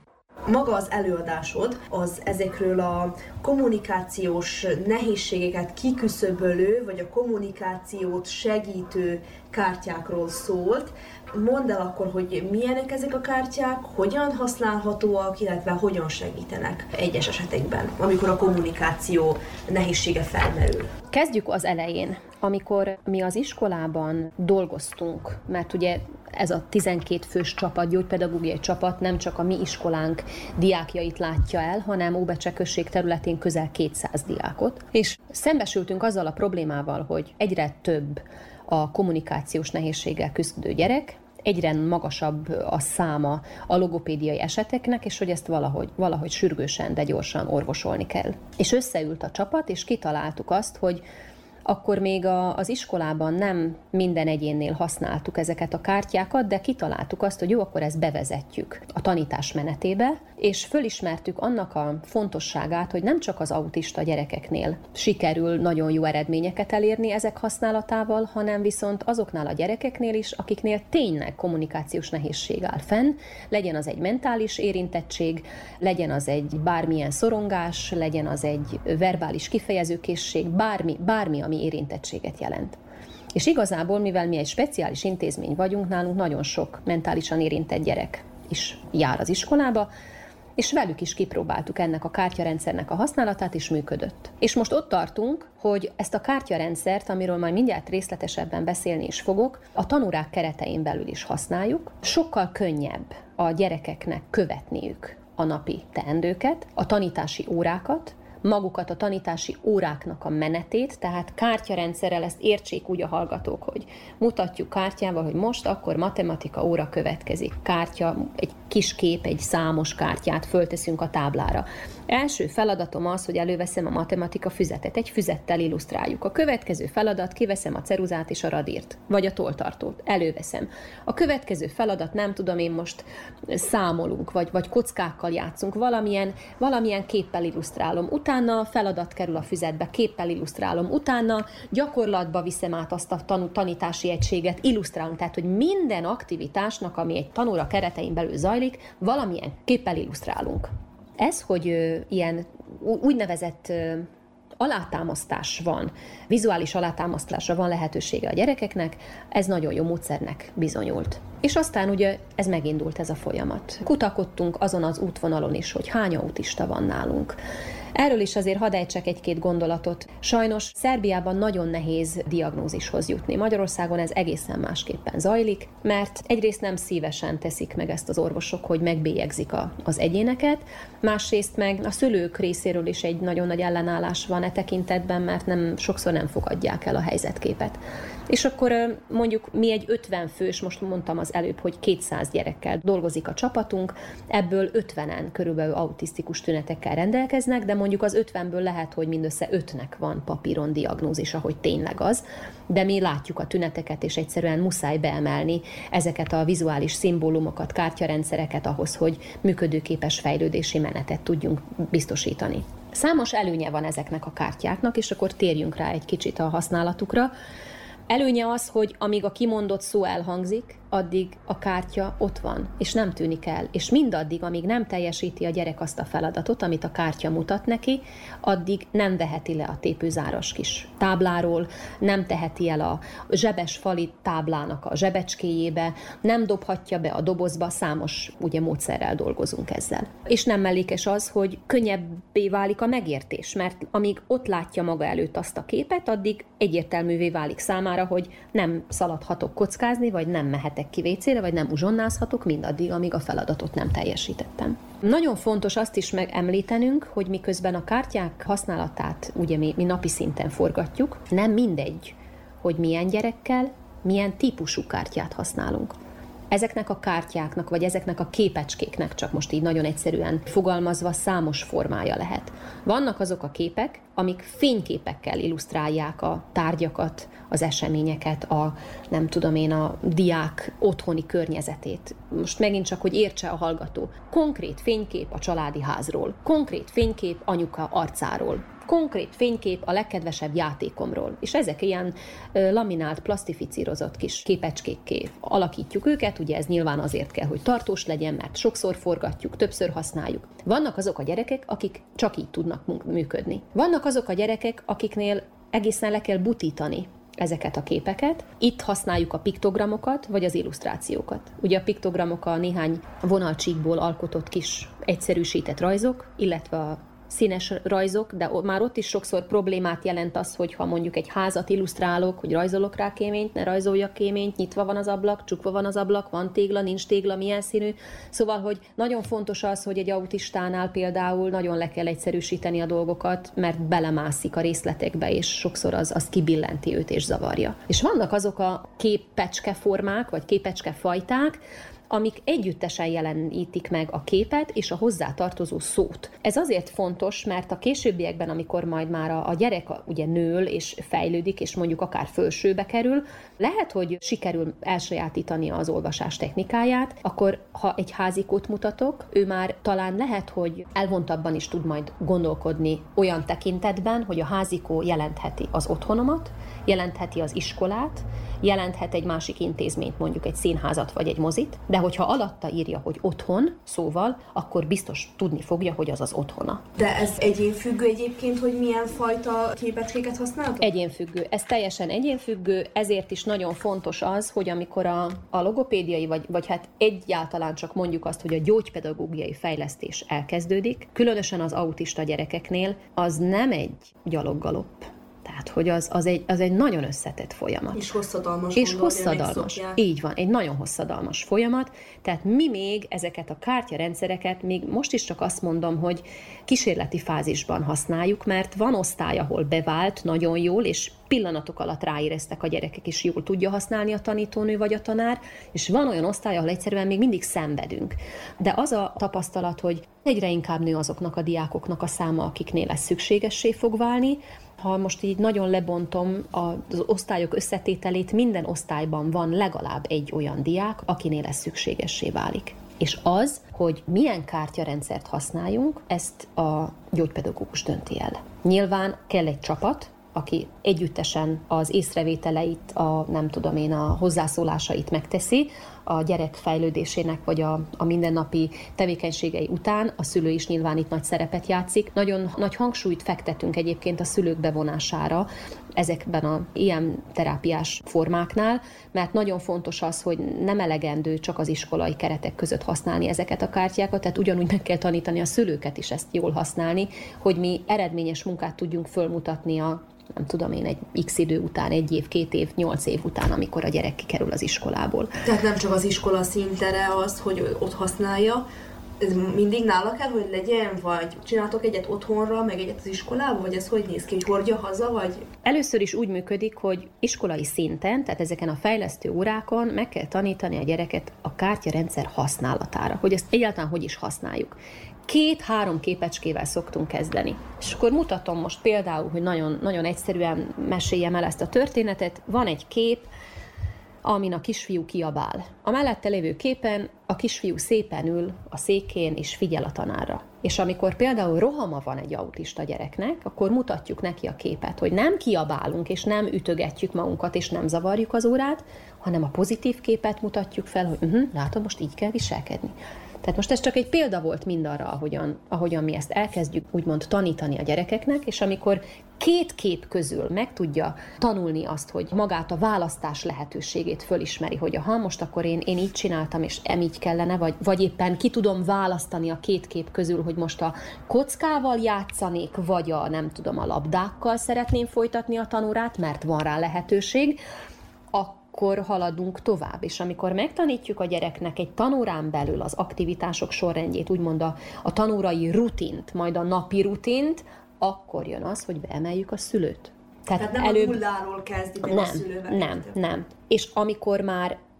Maga az előadásod az ezekről a kommunikációs nehézségeket kiküszöbölő, vagy a kommunikációt segítő kártyákról szólt. Mondd el akkor, hogy milyenek ezek a kártyák, hogyan használhatóak, illetve hogyan segítenek egyes esetekben, amikor a kommunikáció nehézsége felmerül. Kezdjük az elején, amikor mi az iskolában dolgoztunk, mert ugye ez a tizenkét fős csapat, gyógypedagógiai csapat nem csak a mi iskolánk diákjait látja el, hanem Óbecse község területén közel kétszáz diákot, és szembesültünk azzal a problémával, hogy egyre több a kommunikációs nehézséggel küzdő gyerek, egyre magasabb a száma a logopédiai eseteknek, és hogy ezt valahogy, valahogy sürgősen, de gyorsan orvosolni kell. És összeült a csapat, és kitaláltuk azt, hogy akkor még a, az iskolában nem minden egyénnél használtuk ezeket a kártyákat, de kitaláltuk azt, hogy jó, akkor ezt bevezetjük a tanítás menetébe, és fölismertük annak a fontosságát, hogy nem csak az autista gyerekeknél sikerül nagyon jó eredményeket elérni ezek használatával, hanem viszont azoknál a gyerekeknél is, akiknél tényleg kommunikációs nehézség áll fenn, legyen az egy mentális érintettség, legyen az egy bármilyen szorongás, legyen az egy verbális kifejezőkészség, bármi, bármi, ami érintettséget jelent. És igazából, mivel mi egy speciális intézmény vagyunk, nálunk nagyon sok mentálisan érintett gyerek is jár az iskolába, és velük is kipróbáltuk ennek a kártyarendszernek a használatát, és működött. És most ott tartunk, hogy ezt a kártyarendszert, amiről majd mindjárt részletesebben beszélni is fogok, a tanórák keretein belül is használjuk. Sokkal könnyebb a gyerekeknek követniük a napi teendőket, a tanítási órákat, magukat a tanítási óráknak a menetét, tehát kártyarendszerrel, ezt értsék úgy a hallgatók, hogy mutatjuk kártyával, hogy most akkor matematika óra következik. Kártya, egy kis kép, egy számos kártyát fölteszünk a táblára. Első feladatom az, hogy előveszem a matematika füzetet, egy füzettel illusztráljuk. A következő feladat, kiveszem a ceruzát és a radírt, vagy a tolltartót, előveszem. A következő feladat, nem tudom én, most számolunk, vagy, vagy kockákkal játszunk, valamilyen, valamilyen képpel illusztrálom. Utána a feladat kerül a füzetbe, képpel illusztrálom. Utána gyakorlatba viszem át azt a tan- tanítási egységet, illusztrálom. Tehát, hogy minden aktivitásnak, ami egy tanóra keretein belül zajlik, valamilyen képpel illusztrálunk. Ez, hogy ö, ilyen úgynevezett ö, alátámasztás van, vizuális alátámasztásra van lehetősége a gyerekeknek, ez nagyon jó módszernek bizonyult. És aztán ugye ez megindult ez a folyamat. Kutakodtunk azon az útvonalon is, hogy hány autista van nálunk. Erről is azért hadd ejtsek egy-két gondolatot. Sajnos Szerbiában nagyon nehéz diagnózishoz jutni. Magyarországon ez egészen másképpen zajlik, mert egyrészt nem szívesen teszik meg ezt az orvosok, hogy megbélyegzik a, az egyéneket, másrészt meg a szülők részéről is egy nagyon nagy ellenállás van e tekintetben, mert nem, sokszor nem fogadják el a helyzetképet. És akkor mondjuk mi egy ötven fős, most mondtam az előbb, hogy kétszáz gyerekkel dolgozik a csapatunk, ebből ötvenen körülbelül autisztikus tünetekkel rendelkeznek, de mondjuk az ötvenből lehet, hogy mindössze ötnek van papíron diagnózisa, hogy tényleg az, de mi látjuk a tüneteket, és egyszerűen muszáj beemelni ezeket a vizuális szimbólumokat, kártyarendszereket ahhoz, hogy működőképes fejlődési menetet tudjunk biztosítani. Számos előnye van ezeknek a kártyáknak, és akkor térjünk rá egy kicsit a használatukra. Előnye az, hogy amíg a kimondott szó elhangzik, addig a kártya ott van, és nem tűnik el. És mindaddig, amíg nem teljesíti a gyerek azt a feladatot, amit a kártya mutat neki, addig nem veheti le a tépőzáras kis tábláról, nem teheti el a zsebes fali táblának a zsebecskéjébe, nem dobhatja be a dobozba, számos ugye módszerrel dolgozunk ezzel. És nem mellékes az, hogy könnyebbé válik a megértés, mert amíg ott látja maga előtt azt a képet, addig egyértelművé válik számára, hogy nem szaladhatok kockázni, vagy nem mehetek ki vécére, vagy nem uzsonnázhatok mindaddig, amíg a feladatot nem teljesítettem. Nagyon fontos azt is megemlítenünk, hogy miközben a kártyák használatát ugye mi, mi napi szinten forgatjuk, nem mindegy, hogy milyen gyerekkel, milyen típusú kártyát használunk. Ezeknek a kártyáknak, vagy ezeknek a képecskéknek, csak most így nagyon egyszerűen fogalmazva, számos formája lehet. Vannak azok a képek, amik fényképekkel illusztrálják a tárgyakat, az eseményeket, a nem tudom én, a diák otthoni környezetét. Most megint csak, hogy értse a hallgató. Konkrét fénykép a családi házról, konkrét fénykép anyuka arcáról. konkrét fénykép a legkedvesebb játékomról. És ezek ilyen ö, laminált, plastificírozott kis képecskékké alakítjuk őket, ugye ez nyilván azért kell, hogy tartós legyen, mert sokszor forgatjuk, többször használjuk. Vannak azok a gyerekek, akik csak így tudnak működni. Vannak azok a gyerekek, akiknél egészen le kell butítani ezeket a képeket. Itt használjuk a piktogramokat, vagy az illusztrációkat. Ugye a piktogramok a néhány vonalcsíkból alkotott kis egyszerűsített rajzok, illetve a színes rajzok, de már ott is sokszor problémát jelent az, hogy ha mondjuk egy házat illusztrálok, hogy rajzolok rá kéményt, ne rajzoljak kéményt, nyitva van az ablak, csukva van az ablak, van tégla, nincs tégla, milyen színű. Szóval, hogy nagyon fontos az, hogy egy autistánál például nagyon le kell egyszerűsíteni a dolgokat, mert belemászik a részletekbe, és sokszor az, az kibillenti őt és zavarja. És vannak azok a képecske formák, vagy képecske fajták, amik együttesen jelenítik meg a képet és a hozzátartozó szót. Ez azért fontos, mert a későbbiekben, amikor majd már a, a gyerek ugye nől és fejlődik, és mondjuk akár fölsőbe kerül, lehet, hogy sikerül elsajátítani az olvasás technikáját, akkor ha egy házikót mutatok, ő már talán lehet, hogy elvontabban is tud majd gondolkodni olyan tekintetben, hogy a házikó jelentheti az otthonomat, jelentheti az iskolát, jelenthet egy másik intézményt, mondjuk egy színházat vagy egy mozit, de hogyha alatta írja, hogy otthon, szóval, akkor biztos tudni fogja, hogy az az otthona. De ez egyénfüggő egyébként, hogy milyen fajta képecskéket használtok? Egyénfüggő. Ez teljesen egyénfüggő, ezért is nagyon fontos az, hogy amikor a, a logopédiai, vagy, vagy hát egyáltalán csak mondjuk azt, hogy a gyógypedagógiai fejlesztés elkezdődik, különösen az autista gyerekeknél, az nem egy gyaloggalopp. Tehát, hogy az, az, egy, az egy nagyon összetett folyamat. És hosszadalmas. És hosszadalmas. Így van, egy nagyon hosszadalmas folyamat. Tehát mi még ezeket a kártyarendszereket, még most is csak azt mondom, hogy kísérleti fázisban használjuk, mert van osztály, ahol bevált nagyon jól, és pillanatok alatt ráéreztek a gyerekek, és jól tudja használni a tanítónő vagy a tanár, és van olyan osztály, ahol egyszerűen még mindig szenvedünk. De az a tapasztalat, hogy egyre inkább nő azoknak a diákoknak a száma, akiknél ez szükségessé fog válni. Ha most így nagyon lebontom az osztályok összetételét, minden osztályban van legalább egy olyan diák, akinél ez szükségessé válik. És az, hogy milyen kártyarendszert használjunk, ezt a gyógypedagógus dönti el. Nyilván kell egy csapat, aki együttesen az észrevételeit, a nem tudom én, a hozzászólásait megteszi, a gyerek fejlődésének, vagy a, a mindennapi tevékenységei után, a szülő is nyilván itt nagy szerepet játszik. Nagyon nagy hangsúlyt fektetünk egyébként a szülők bevonására ezekben a ilyen terápiás formáknál, mert nagyon fontos az, hogy nem elegendő csak az iskolai keretek között használni ezeket a kártyákat, tehát ugyanúgy meg kell tanítani a szülőket is ezt jól használni, hogy mi eredményes munkát tudjunk fölmutatni a nem tudom én, egy x idő után, egy év, két év, nyolc év után, amikor a gyerek kikerül az iskolából. Tehát nem csak az iskola szintere az, hogy ott használja, ez mindig nála kell, hogy legyen, vagy csináltok egyet otthonra, meg egyet az iskolába, vagy ez hogy néz ki, hogy hordja haza, vagy? Először is úgy működik, hogy iskolai szinten, tehát ezeken a fejlesztő órákon meg kell tanítani a gyereket a kártyarendszer használatára, hogy ezt egyáltalán hogy is használjuk. Két-három képecskével szoktunk kezdeni. És akkor mutatom most például, hogy nagyon, nagyon egyszerűen meséljem el ezt a történetet. Van egy kép, amin a kisfiú kiabál. A mellette lévő képen a kisfiú szépen ül a székén és figyel a tanárra. És amikor például rohama van egy autista gyereknek, akkor mutatjuk neki a képet, hogy nem kiabálunk és nem ütögetjük magunkat és nem zavarjuk az órát, hanem a pozitív képet mutatjuk fel, hogy uh-huh, látom, most így kell viselkedni. Tehát most ez csak egy példa volt mindarra, ahogyan, ahogyan mi ezt elkezdjük úgymond tanítani a gyerekeknek, és amikor két kép közül meg tudja tanulni azt, hogy magát a választás lehetőségét fölismeri, hogy aha, most akkor én, én így csináltam, és em így kellene, vagy, vagy éppen ki tudom választani a két kép közül, hogy most a kockával játszanék, vagy a nem tudom, a labdákkal szeretném folytatni a tanórát, mert van rá lehetőség, akkor haladunk tovább. És amikor megtanítjuk a gyereknek egy tanórán belül az aktivitások sorrendjét, úgymond a, a tanórai rutint, majd a napi rutint, akkor jön az, hogy beemeljük a szülőt. Tehát, Tehát nem előbb... a nulláról kezdik nem, a szülővel. Nem, nem. És amikor már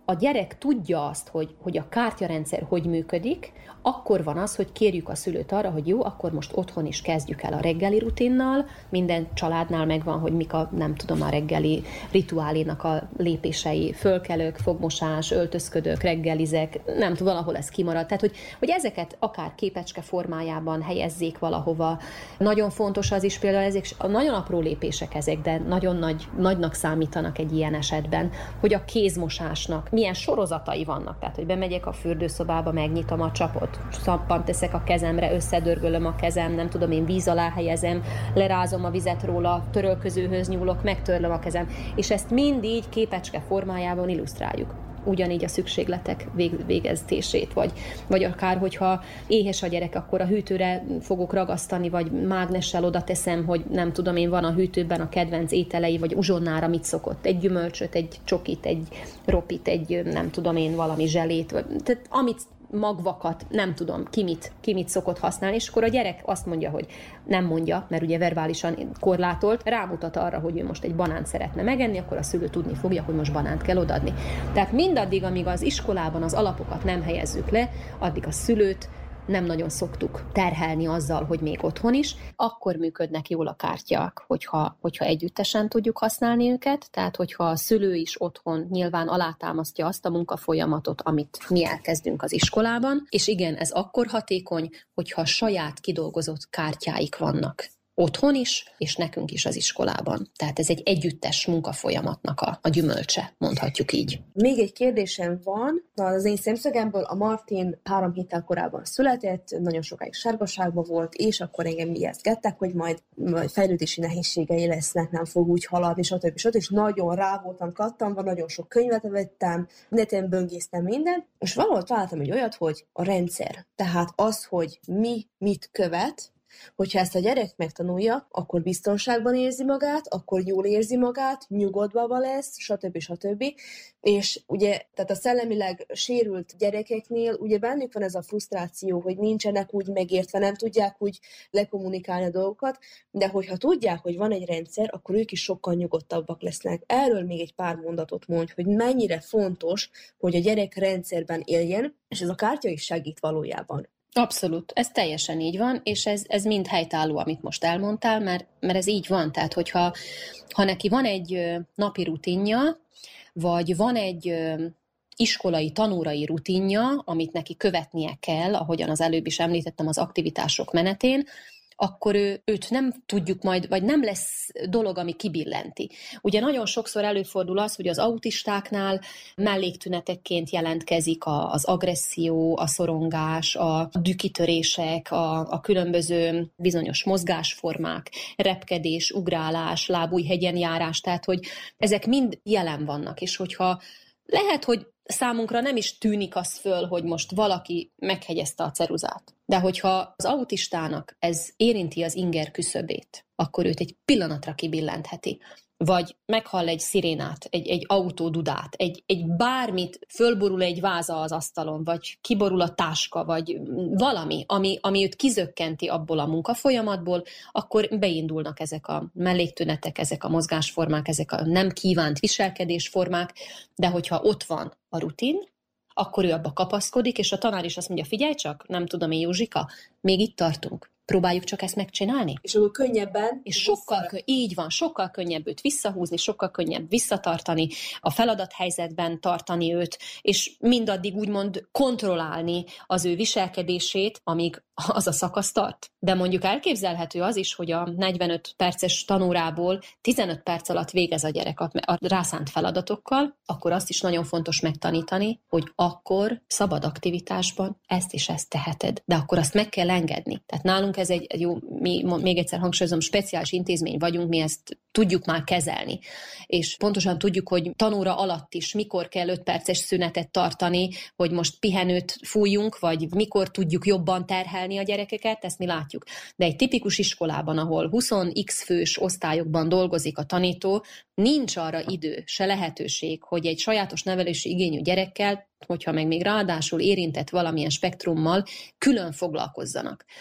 a gyerek tudja azt, hogy, hogy a kártyarendszer hogy működik, akkor van az, hogy kérjük a szülőt arra, hogy jó, akkor most otthon is kezdjük el a reggeli rutinnal, minden családnál megvan, hogy mik a, nem tudom, a reggeli rituálénak a lépései, fölkelök, fogmosás, öltözködök, reggelizek, nem tudom, valahol ez kimarad. Tehát, hogy, hogy ezeket akár képecske formájában helyezzék valahova. Nagyon fontos az is például, ezek a nagyon apró lépések ezek, de nagyon nagy, nagynak számítanak egy ilyen esetben, hogy a kézmosásnak milyen sorozatai vannak. Tehát, hogy bemegyek a fürdőszobába, megnyitom a csapot, szappant teszek a kezemre, összedörgölöm a kezem, nem tudom, én víz alá helyezem, lerázom a vizet róla, törölközőhöz nyúlok, megtörlöm a kezem, és ezt mind így képecske formájában illusztráljuk. Ugyanígy a szükségletek végeztését, vagy, vagy akár, hogyha éhes a gyerek, akkor a hűtőre fogok ragasztani, vagy mágnessel oda teszem, hogy nem tudom én, van a hűtőben a kedvenc ételei, vagy uzsonnára mit szokott, egy gyümölcsöt, egy csokit, egy ropit, egy nem tudom én, valami zselét, vagy, tehát amit magvakat, nem tudom, ki mit, ki mit szokott használni, és akkor a gyerek azt mondja, hogy nem mondja, mert ugye verbálisan korlátolt, rámutat arra, hogy ő most egy banánt szeretne megenni, akkor a szülő tudni fogja, hogy most banánt kell odaadni. Tehát mindaddig, amíg az iskolában az alapokat nem helyezzük le, addig a szülőt nem nagyon szoktuk terhelni azzal, hogy még otthon is, akkor működnek jól a kártyák, hogyha, hogyha együttesen tudjuk használni őket, tehát hogyha a szülő is otthon nyilván alátámasztja azt a munkafolyamatot, amit mi elkezdünk az iskolában, és igen, ez akkor hatékony, hogyha saját kidolgozott kártyáik vannak. Otthon is, és nekünk is az iskolában. Tehát ez egy együttes munkafolyamatnak a, a gyümölcse, mondhatjuk így. Még egy kérdésem van, az én szemszögemből a Martin három héttel korábban született, nagyon sokáig sárgaságban volt, és akkor engem ijesztgettek, hogy majd, majd fejlődési nehézségei lesznek, nem fog úgy haladni, stb. stb. És nagyon rá voltam kattanva, nagyon sok könyvet vettem, neten böngésztem mindent, és valahol találtam egy olyat, hogy a rendszer. Tehát az, hogy mi mit követ, hogyha ezt a gyerek megtanulja, akkor biztonságban érzi magát, akkor jól érzi magát, nyugodt baba lesz, stb. stb. És ugye, tehát a szellemileg sérült gyerekeknél ugye bennük van ez a frusztráció, hogy nincsenek úgy megértve, nem tudják úgy lekommunikálni a dolgokat, de hogyha tudják, hogy van egy rendszer, akkor ők is sokkal nyugodtabbak lesznek. Erről még egy pár mondatot mondj, hogy mennyire fontos, hogy a gyerek rendszerben éljen, és ez a kártya is segít valójában. Abszolút, ez teljesen így van, és ez, ez mind helytálló, amit most elmondtál, mert, mert ez így van. Tehát, hogyha ha neki van egy napi rutinja, vagy van egy iskolai, tanórai rutinja, amit neki követnie kell, ahogyan az előbb is említettem az aktivitások menetén, akkor ő, őt nem tudjuk majd, vagy nem lesz dolog, ami kibillenti. Ugye nagyon sokszor előfordul az, hogy az autistáknál melléktünetekként jelentkezik az agresszió, a szorongás, a dühkitörések, a, a különböző bizonyos mozgásformák, repkedés, ugrálás, lábújhegyen járás, tehát hogy ezek mind jelen vannak, és hogyha lehet, hogy számunkra nem is tűnik az föl, hogy most valaki meghegyezte a ceruzát. De hogyha az autistának ez érinti az inger küszöbét, akkor őt egy pillanatra kibillentheti. Vagy meghall egy szirénát, egy, egy autódudát, egy, egy bármit, fölborul egy váza az asztalon, vagy kiborul a táska, vagy valami, ami, ami őt kizökkenti abból a munkafolyamatból, akkor beindulnak ezek a melléktünetek, ezek a mozgásformák, ezek a nem kívánt viselkedésformák, de hogyha ott van a rutin, akkor ő abba kapaszkodik, és a tanár is azt mondja, figyelj csak, nem tudom én, Józsika, még itt tartunk. Próbáljuk csak ezt megcsinálni. És akkor könnyebben. És sokkal, kö- így van, sokkal könnyebb őt visszahúzni, sokkal könnyebb visszatartani, a feladathelyzetben tartani őt, és mindaddig úgymond kontrollálni az ő viselkedését, amíg az a szakasz tart. De mondjuk elképzelhető az is, hogy a negyvenöt perces tanórából tizenöt perc alatt végez a gyerek a rászánt feladatokkal, akkor azt is nagyon fontos megtanítani, hogy akkor szabad aktivitásban ezt és ezt teheted. De akkor azt meg kell engedni. Tehát nálunk ez egy, egy jó, mi még egyszer hangsúlyozom, speciális intézmény vagyunk, mi ezt tudjuk már kezelni. És pontosan tudjuk, hogy tanóra alatt is mikor kell öt perces szünetet tartani, hogy most pihenőt fújjunk, vagy mikor tudjuk jobban terhelni a gyerekeket, ezt mi látjuk. De egy tipikus iskolában, ahol húsz x fős osztályokban dolgozik a tanító, nincs arra idő, se lehetőség, hogy egy sajátos nevelési igényű gyerekkel, hogyha meg még ráadásul érintett valamilyen spektrummal, külön foglalkozzanak.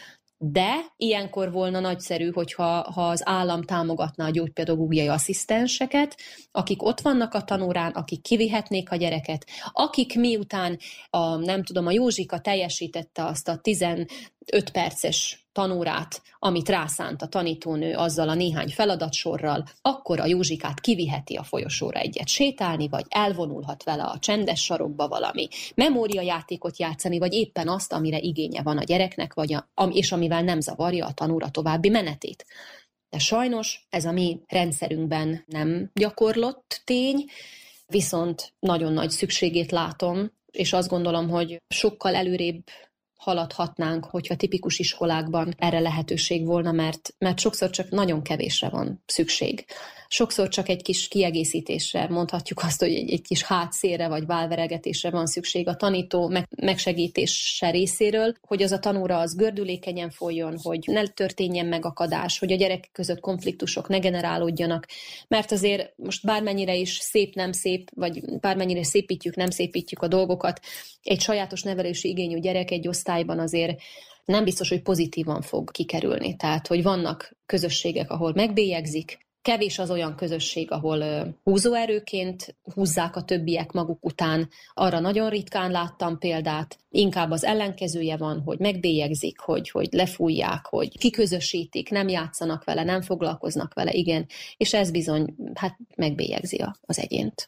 De ilyenkor volna nagyszerű, hogyha ha az állam támogatná a gyógypedagógiai asszisztenseket, akik ott vannak a tanórán, akik kivihetnék a gyereket, akik miután a, nem tudom, a Józsika teljesítette azt a tizenöt perces tanórát, amit rászánt a tanítónő azzal a néhány feladatsorral, akkor a Józsikát kiviheti a folyosóra egyet sétálni, vagy elvonulhat vele a csendes sarokba valami memóriajátékot játszani, vagy éppen azt, amire igénye van a gyereknek, vagy a, és amivel nem zavarja a tanóra további menetét. De sajnos ez a mi rendszerünkben nem gyakorlott tény, viszont nagyon nagy szükségét látom, és azt gondolom, hogy sokkal előrébb haladhatnánk, hogyha tipikus iskolákban erre lehetőség volna, mert, mert sokszor csak nagyon kevésre van szükség. Sokszor csak egy kis kiegészítésre, mondhatjuk azt, hogy egy, egy kis hátszélre vagy válveregetésre van szükség a tanító meg, megsegítése részéről, hogy az a tanóra az gördülékenyen folyjon, hogy ne történjen megakadás, hogy a gyerekek között konfliktusok ne generálódjanak, mert azért most bármennyire is szép, nem szép, vagy bármennyire szépítjük, nem szépítjük a dolgokat, egy sajátos nevelési igényű gyerek egy osztályban azért nem biztos, hogy pozitívan fog kikerülni. Tehát, hogy vannak közösségek, ahol megbélyegzik, kevés az olyan közösség, ahol húzóerőként húzzák a többiek maguk után. Arra nagyon ritkán láttam példát. Inkább az ellenkezője van, hogy megbélyegzik, hogy, hogy lefújják, hogy kiközösítik, nem játszanak vele, nem foglalkoznak vele, igen. És ez bizony hát megbélyegzi az egyént.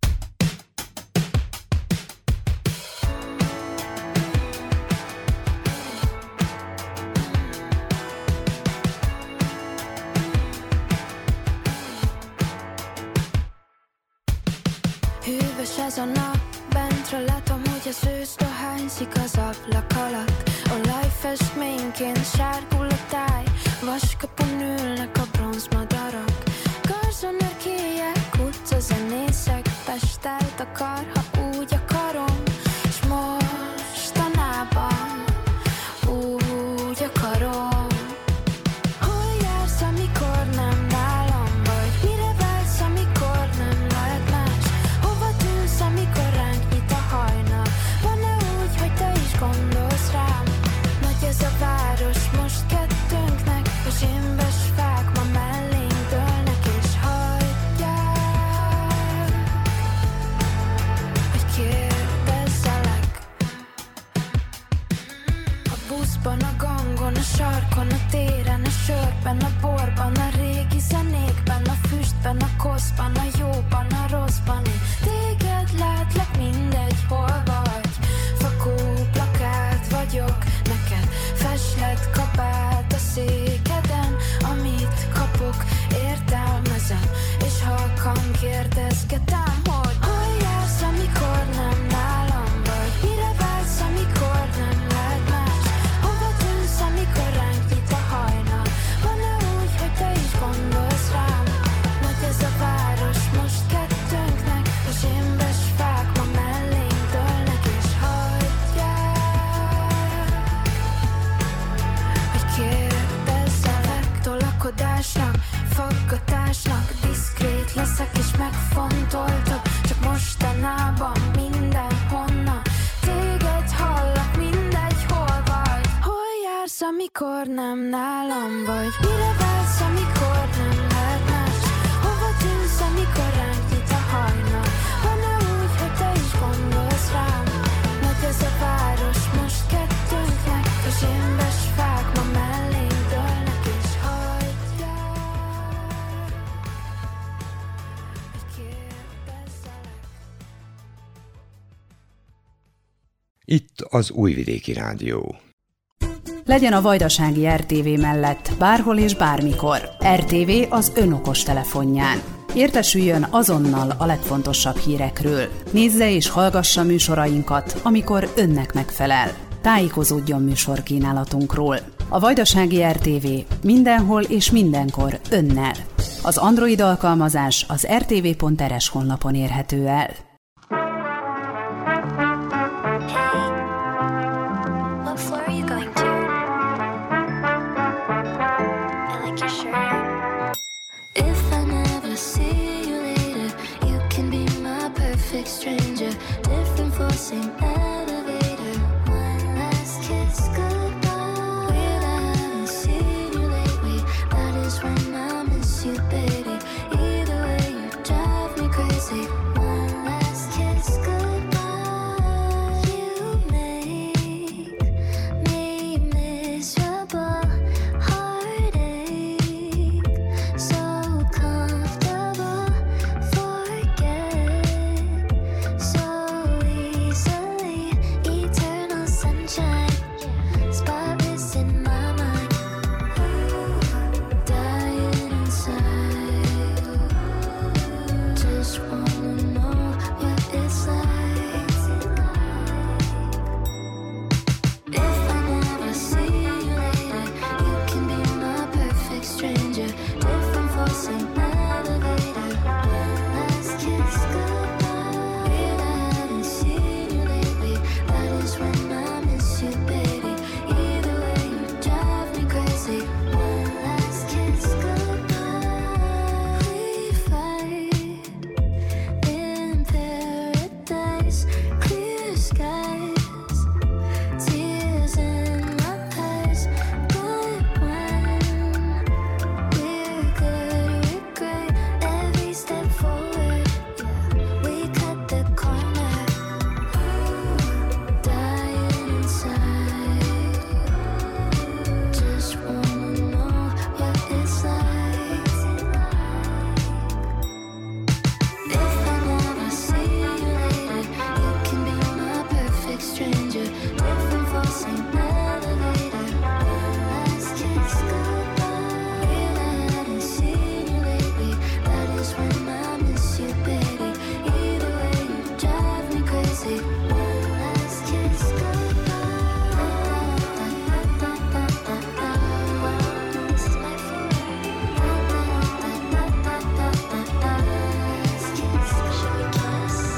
Hűvös ez a nap, bentről látom, hogy az ősz dohányzik az ablak alatt. Olajfestményként sárgul a táj, vaskapun ülnek a bronzmadarak. Garzonörkélyek, utcazenészek, Pestel takar, ha úgy akarom. S mostanában úgy akarom. Hol jársz, amikor nem nálam vagy? Mire vágysz, amikor nem lehet más? Hova tűnsz, amikor ránk nyit a hajnal? Van-e úgy, hogy te is gondolsz rám? Nagy ez a város most kettőnknek, a zsémbes fák ma mellénk dőlnek és hagyják, hogy kérdezzelek. A buszban, a gangon, a sarkon, a téren, a sörben, a borban, a régi zenékben, a füstben, a koszban, a jóban, a rosszban. Én téged látlak, mindegy, hol vagy. Fakó plakát vagyok neked, feslett kabát a székeden. Amit kapok, értelmezem, és halkan kérdezgetem, hogy hol jársz, amikor nem nálam vagy? Mire vágysz, amikor nem lehet más? Hova tűnsz, amikor ránk nyit a hajnal? Van-e úgy, hogy te is gondolsz rám? Nagy ez a város most kettőnknek, a zsémbes fák ma mellénk dőlnek és hagyják, hogy kérdezzelek. Tolakodásnak, faggatásnak, diszkrét leszek és megfontoltabb. Csak mostanában mindenhonnan téged hallak, mindegy, hol vagy. Hol jársz, amikor nem nálam vagy? Mire vágysz, amikor nem lehet más? Hova tűnsz, amikor ránk nyit a hajnal? Van-e úgy, hogy te is gondolsz rám? Nagy ez a város most kettőnknek, a zsémbes fák ma mellénk dőlnek és hagyják, hogy kérdezzelek. Itt az Újvidéki Rádió. Legyen a Vajdasági er té vé mellett bárhol és bármikor. er té vé az ön okos telefonján. Értesüljön azonnal a legfontosabb hírekről. Nézze és hallgassa műsorainkat, amikor önnek megfelel. Tájékozódjon műsorkínálatunkról. A Vajdasági er té vé mindenhol és mindenkor önnel. Az Android alkalmazás az er té vé pont er es honlapon érhető el. What floor are you going to? I like your shirt. If I never see you later, you can be my perfect stranger. Different floor, same elevator. One last kiss goodbye. We're not miss you, baby. Either way, you drive me crazy. One last kiss goodbye. You make me miserable. Heartache, so comfortable. Forget so easily. Eternal sunshine, spotless in my mind. Dying inside. Just wanna know what it's like. If I never see you later, you can be my perfect stranger. Different forcing elevator. One last kiss goodbye. If I haven't seen you lately, that is when I miss you, baby. Either way, you drive me crazy. One last kiss goodbye. We fight in paradise, clear skies, tears in my eyes. But when we're good, we're great. Every step forward, yeah, we cut the corner. Dying inside. Just wanna know what it's like. If I never see you later, you can be my perfect stranger. Different forcing elevator. One last kiss goodbye. If I hadn't seen you lately, that is when I miss you, baby. Either way, you drive me crazy. One last kiss goodbye. This is my last kiss. Should we kiss?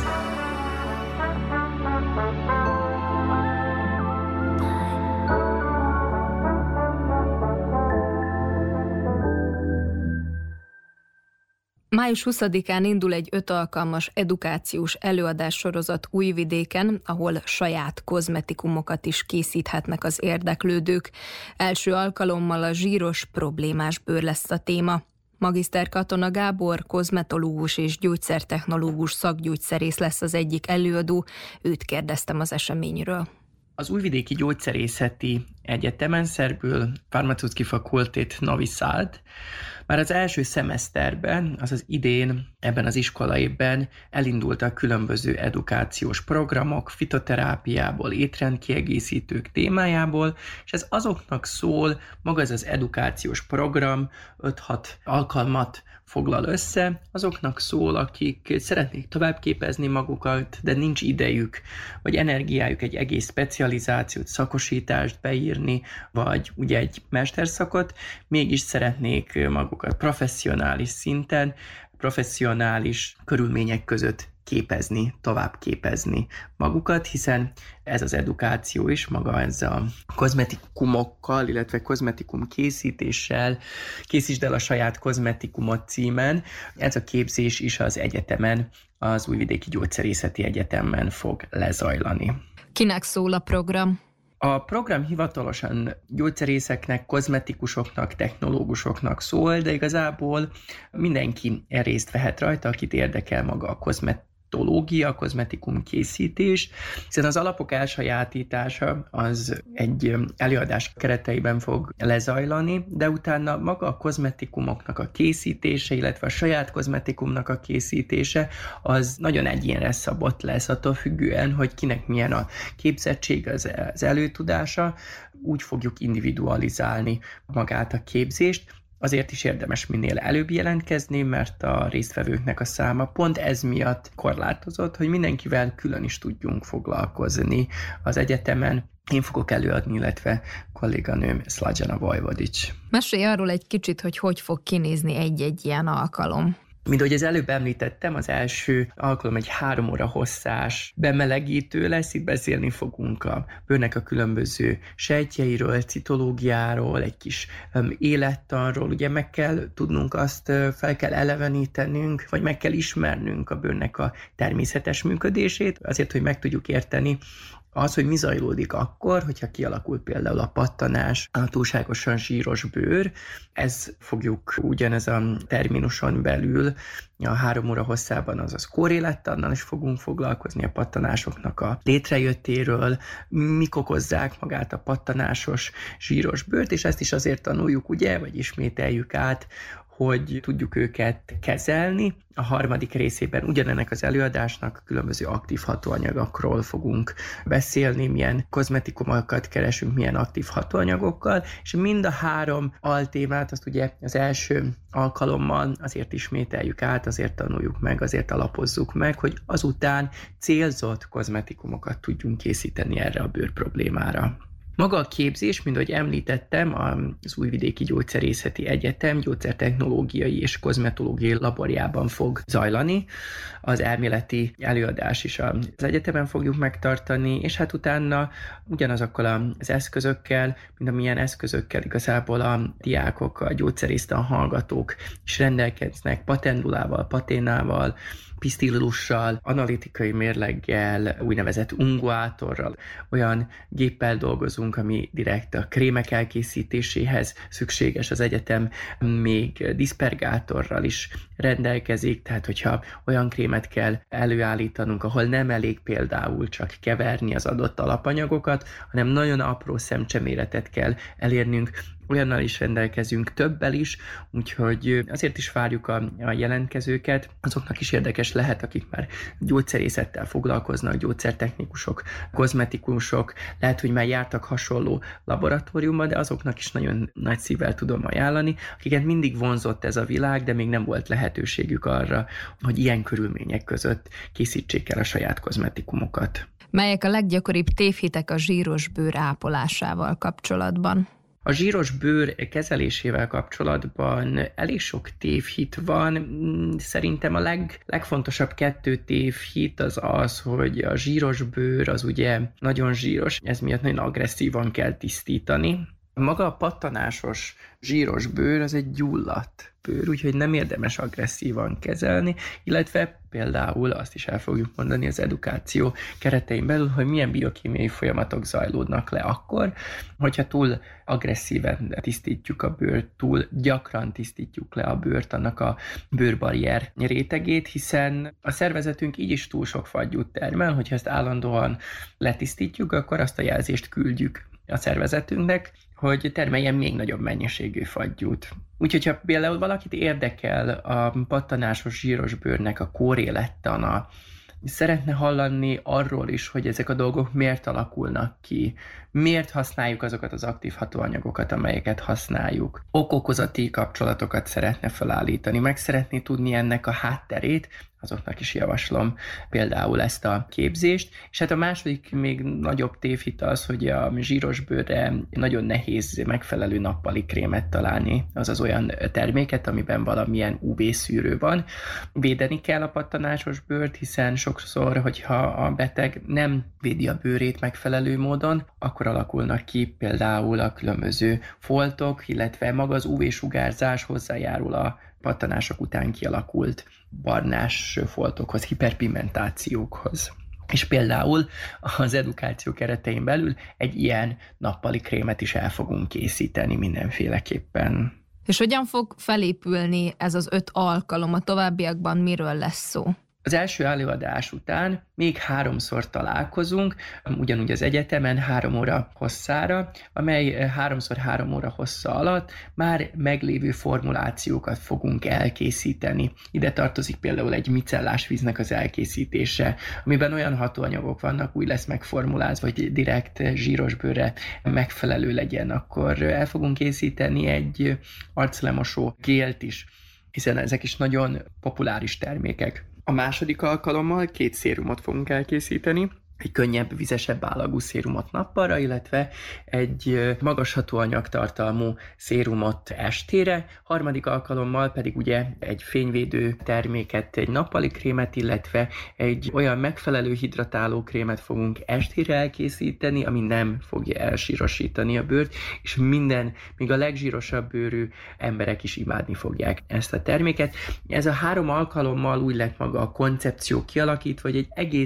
Május huszadikán indul egy öt alkalmas edukációs előadássorozat Újvidéken, ahol saját kozmetikumokat is készíthetnek az érdeklődők. Első alkalommal a zsíros problémás bőr lesz a téma. Magiszter Katona Gábor, kozmetológus és gyógyszertechnológus szakgyógyszerész lesz az egyik előadó, őt kérdeztem az eseményről. Az Újvidéki Gyógyszerészeti Egyetemen Szerbül Farmaceutski Fakultét Novi Sad már az első szemeszterben, azaz idén, ebben az iskolaévben elindultak különböző edukációs programok, fitoterápiából, étrendkiegészítők témájából, és ez azoknak szól, maga ez az edukációs program öt-hat alkalmat foglal össze, azoknak szól, akik szeretnék továbbképezni magukat, de nincs idejük, vagy energiájuk egy egész specializációt, szakosítást beírni, vagy ugye egy mesterszakot, mégis szeretnék magukat professzionális szinten, professzionális körülmények között képezni, tovább képezni magukat, hiszen ez az edukáció is, maga ez a kozmetikumokkal, illetve kozmetikum készítéssel, készítsd el a saját kozmetikumot címen, ez a képzés is az egyetemen, az Újvidéki Gyógyszerészeti Egyetemen fog lezajlani. Kinek szól a program? A program hivatalosan gyógyszerészeknek, kozmetikusoknak, technológusoknak szól, de igazából mindenki részt vehet rajta, akit érdekel maga a kozmetológia, kozmetikum készítés, hiszen az alapok elsajátítása az egy előadás kereteiben fog lezajlani, de utána maga a kozmetikumoknak a készítése, illetve a saját kozmetikumnak a készítése az nagyon egyénre szabott lesz, attól függően, hogy kinek milyen a képzettség, az, az előtudása, úgy fogjuk individualizálni magát a képzést. Azért is érdemes minél előbb jelentkezni, mert a résztvevőknek a száma pont ez miatt korlátozott, hogy mindenkivel külön is tudjunk foglalkozni az egyetemen. Én fogok előadni, illetve kolléganőm Slađana Vojvodić. Mesélj arról egy kicsit, hogy hogy fog kinézni egy-egy ilyen alkalom. Mint ahogy az előbb említettem, az első alkalom egy három óra hosszás bemelegítő lesz, itt beszélni fogunk a bőrnek a különböző sejtjeiről, citológiáról, egy kis um, élettanról, ugye meg kell tudnunk azt, uh, fel kell elevenítenünk, vagy meg kell ismernünk a bőrnek a természetes működését, azért, hogy meg tudjuk érteni Az, hogy mi zajlódik akkor, hogyha kialakul például a pattanás, a túlságosan zsíros bőr, ez fogjuk ugyanez a terminuson belül a három óra hosszában, azaz kórélettannal is fogunk foglalkozni, a pattanásoknak a létrejöttéről, mik okozzák magát a pattanásos zsíros bőrt, és ezt is azért tanuljuk, ugye, vagy ismételjük át, hogy tudjuk őket kezelni. A harmadik részében ugyanennek az előadásnak különböző aktív hatóanyagokról fogunk beszélni, milyen kozmetikumokat keresünk, milyen aktív hatóanyagokkal, és mind a három altémát, azt ugye az első alkalommal azért ismételjük át, azért tanuljuk meg, azért alapozzuk meg, hogy azután célzott kozmetikumokat tudjunk készíteni erre a bőr problémára. Maga a képzés, mint ahogy említettem, az Újvidéki Gyógyszerészeti Egyetem gyógyszertechnológiai és kozmetológiai laborjában fog zajlani. Az elméleti előadás is az egyetemen fogjuk megtartani, és hát utána ugyanazokkal az eszközökkel, mint amilyen eszközökkel igazából a diákok, a gyógyszerésztan hallgatók is rendelkeznek, patendulával, paténával, pisztillussal, analitikai mérleggel, úgynevezett unguátorral, olyan géppel dolgozunk, ami direkt a krémek elkészítéséhez szükséges. Az egyetem még diszpergátorral is rendelkezik, tehát hogyha olyan krémet kell előállítanunk, ahol nem elég például csak keverni az adott alapanyagokat, hanem nagyon apró szemcseméretet kell elérnünk, olyannal is rendelkezünk, többel is, úgyhogy azért is várjuk a, a jelentkezőket. Azoknak is érdekes lehet, akik már gyógyszerészettel foglalkoznak, gyógyszertechnikusok, kozmetikusok, lehet, hogy már jártak hasonló laboratóriumban, de azoknak is nagyon nagy szívvel tudom ajánlani, akiket mindig vonzott ez a világ, de még nem volt lehetőségük arra, hogy ilyen körülmények között készítsék el a saját kozmetikumokat. Melyek a leggyakoribb tévhitek a zsíros bőr ápolásával kapcsolatban? A zsíros bőr kezelésével kapcsolatban elég sok tévhit van. Szerintem a leg, legfontosabb kettő tévhit az az, hogy a zsíros bőr az ugye nagyon zsíros, ez miatt nagyon agresszívan kell tisztítani. Maga a pattanásos zsíros bőr az egy gyulladt bőr, úgyhogy nem érdemes agresszívan kezelni, illetve például azt is el fogjuk mondani az edukáció keretein belül, hogy milyen biokémiai folyamatok zajlódnak le akkor, hogyha túl agresszíven tisztítjuk a bőrt, túl gyakran tisztítjuk le a bőrt, annak a bőrbarrier rétegét, hiszen a szervezetünk így is túl sok fagyút termel, hogyha ezt állandóan letisztítjuk, akkor azt a jelzést küldjük a szervezetünknek, hogy termeljen még nagyobb mennyiségű fagyút. Úgyhogy ha például valakit érdekel a pattanásos zsíros bőrnek a kórélettana, szeretne hallani arról is, hogy ezek a dolgok miért alakulnak ki, miért használjuk azokat az aktív hatóanyagokat, amelyeket használjuk. Ok-okozati kapcsolatokat szeretne felállítani, meg szeretné tudni ennek a hátterét, azoknak is javaslom például ezt a képzést. És hát a második még nagyobb tévhit az, hogy a zsíros bőrre nagyon nehéz megfelelő nappali krémet találni, azaz olyan terméket, amiben valamilyen ú vé szűrő van. Védeni kell a pattanásos bőrt, hiszen sokszor, hogyha a beteg nem védi a bőrét megfelelő módon, akkor alakulnak ki például a különböző foltok, illetve maga az ú vé-sugárzás hozzájárul a pattanások után kialakult barnás foltokhoz, hiperpigmentációkhoz. És például az edukáció keretein belül egy ilyen nappali krémet is el fogunk készíteni mindenféleképpen. És hogyan fog felépülni ez az öt alkalom? A továbbiakban miről lesz szó? Az első előadás után még háromszor találkozunk, ugyanúgy az egyetemen három óra hosszára, amely háromszor három óra hossza alatt már meglévő formulációkat fogunk elkészíteni. Ide tartozik például egy micellás víznek az elkészítése, amiben olyan hatóanyagok vannak, úgy lesz megformulázva, hogy direkt zsíros bőrre megfelelő legyen. Akkor el fogunk készíteni egy arclemosó gélt is, hiszen ezek is nagyon populáris termékek. A második alkalommal két szérumot fogunk elkészíteni, egy könnyebb, vizesebb állagú szérumot nappalra, illetve egy magas hatóanyagtartalmú szérumot estére, harmadik alkalommal pedig ugye egy fényvédő terméket, egy nappali krémet, illetve egy olyan megfelelő hidratáló krémet fogunk estére elkészíteni, ami nem fogja elsírosítani a bőrt, és minden, még a legzsírosabb bőrű emberek is imádni fogják ezt a terméket. Ez a három alkalommal úgy lett maga a koncepció kialakítva, hogy egy egész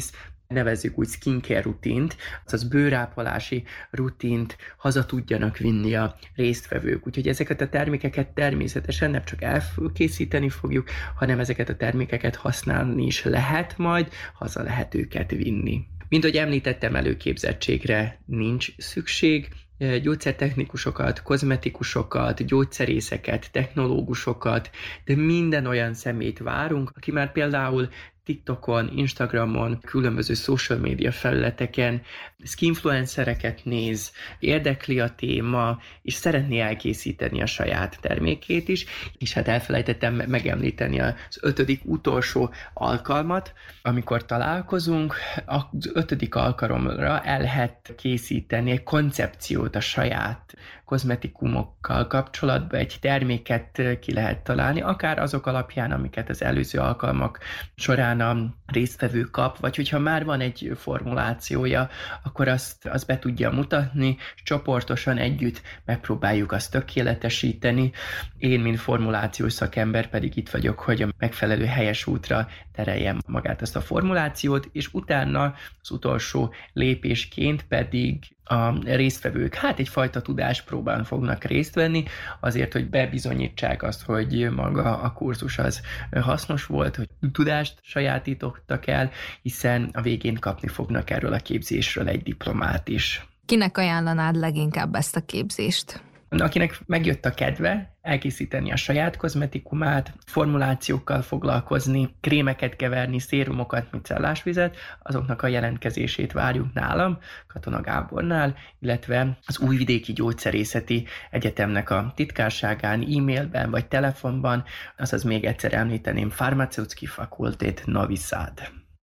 nevezzük úgy skincare rutint, azaz bőrápolási rutint haza tudjanak vinni a résztvevők. Úgyhogy ezeket a termékeket természetesen nem csak elkészíteni fogjuk, hanem ezeket a termékeket használni is lehet majd, haza lehet őket vinni. Mint ahogy említettem, előképzettségre nincs szükség, gyógyszertechnikusokat, kozmetikusokat, gyógyszerészeket, technológusokat, de minden olyan személyt várunk, aki már például TikTokon, Instagramon, különböző social media felületeken skinfluencereket néz, érdekli a téma, és szeretné elkészíteni a saját termékét is, és hát elfelejtettem megemlíteni az ötödik utolsó alkalmat, amikor találkozunk, az ötödik alkalomra el lehet készíteni egy koncepciót a saját kozmetikumokkal kapcsolatban, egy terméket ki lehet találni, akár azok alapján, amiket az előző alkalmak során a résztvevő kap, vagy hogyha már van egy formulációja, akkor azt, azt be tudja mutatni, és csoportosan együtt megpróbáljuk azt tökéletesíteni. Én, mint formulációs szakember pedig itt vagyok, hogy a megfelelő helyes útra tereljem magát ezt a formulációt, és utána az utolsó lépésként pedig a résztvevők hát egyfajta tudáspróbán fognak részt venni, azért, hogy bebizonyítsák azt, hogy maga a kurzus az hasznos volt, hogy tudást sajátítottak el, hiszen a végén kapni fognak erről a képzésről egy diplomát is. Kinek ajánlanád leginkább ezt a képzést? Akinek megjött a kedve elkészíteni a saját kozmetikumát, formulációkkal foglalkozni, krémeket keverni, szérumokat, micellásvizet, azoknak a jelentkezését várjuk nálam, Katona Gábornál, illetve az Újvidéki Gyógyszerészeti Egyetemnek a titkárságán, e-mailben vagy telefonban, azaz még egyszer említeném, Farmaceutski Fakultét Novi Sad.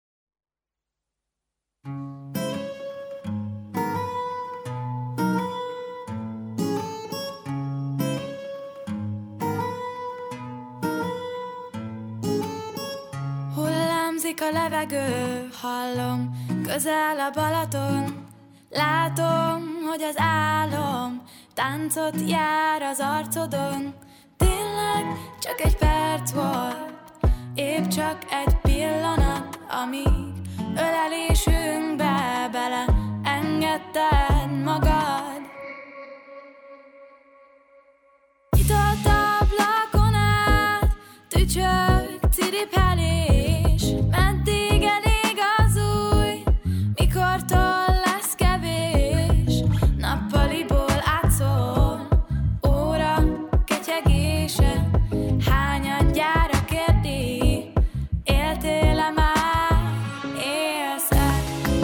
A levegő, hallom, közel a Balaton. Látom, hogy az álom táncot jár az arcodon. Tényleg csak egy perc volt, épp csak egy pillanat, amíg ölelésünkbe bele engedted magad. Nyitott ablakon át, tücsök, ciripelés. Meddig elég az új, mikortól lesz kevés, nappaliból átszól, óra ketyegése, hányadjára kérdi, éltél-e már, élsz-e?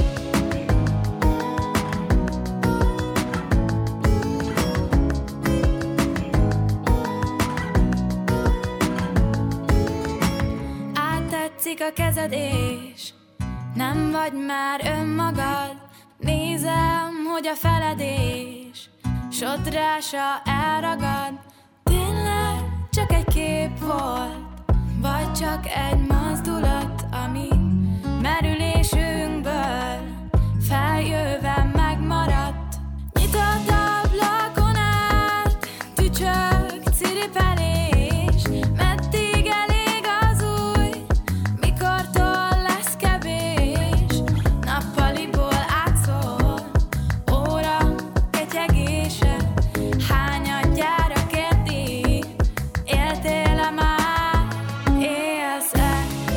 Áttetszik a kezed és nem vagy már önmagad. Nézem, hogy a feledés sodrása elragad. Tényleg csak egy kép volt, vagy csak egy mozdulat, ami merülésünkből feljöve megmaradt. Nyitott ablakon át, tücsök, ciripelés. Meddig elég az új, mikortól lesz kevés, nappaliból átszól, óra ketyegése, hányadjára kérdi, éltél-e már, élsz-e?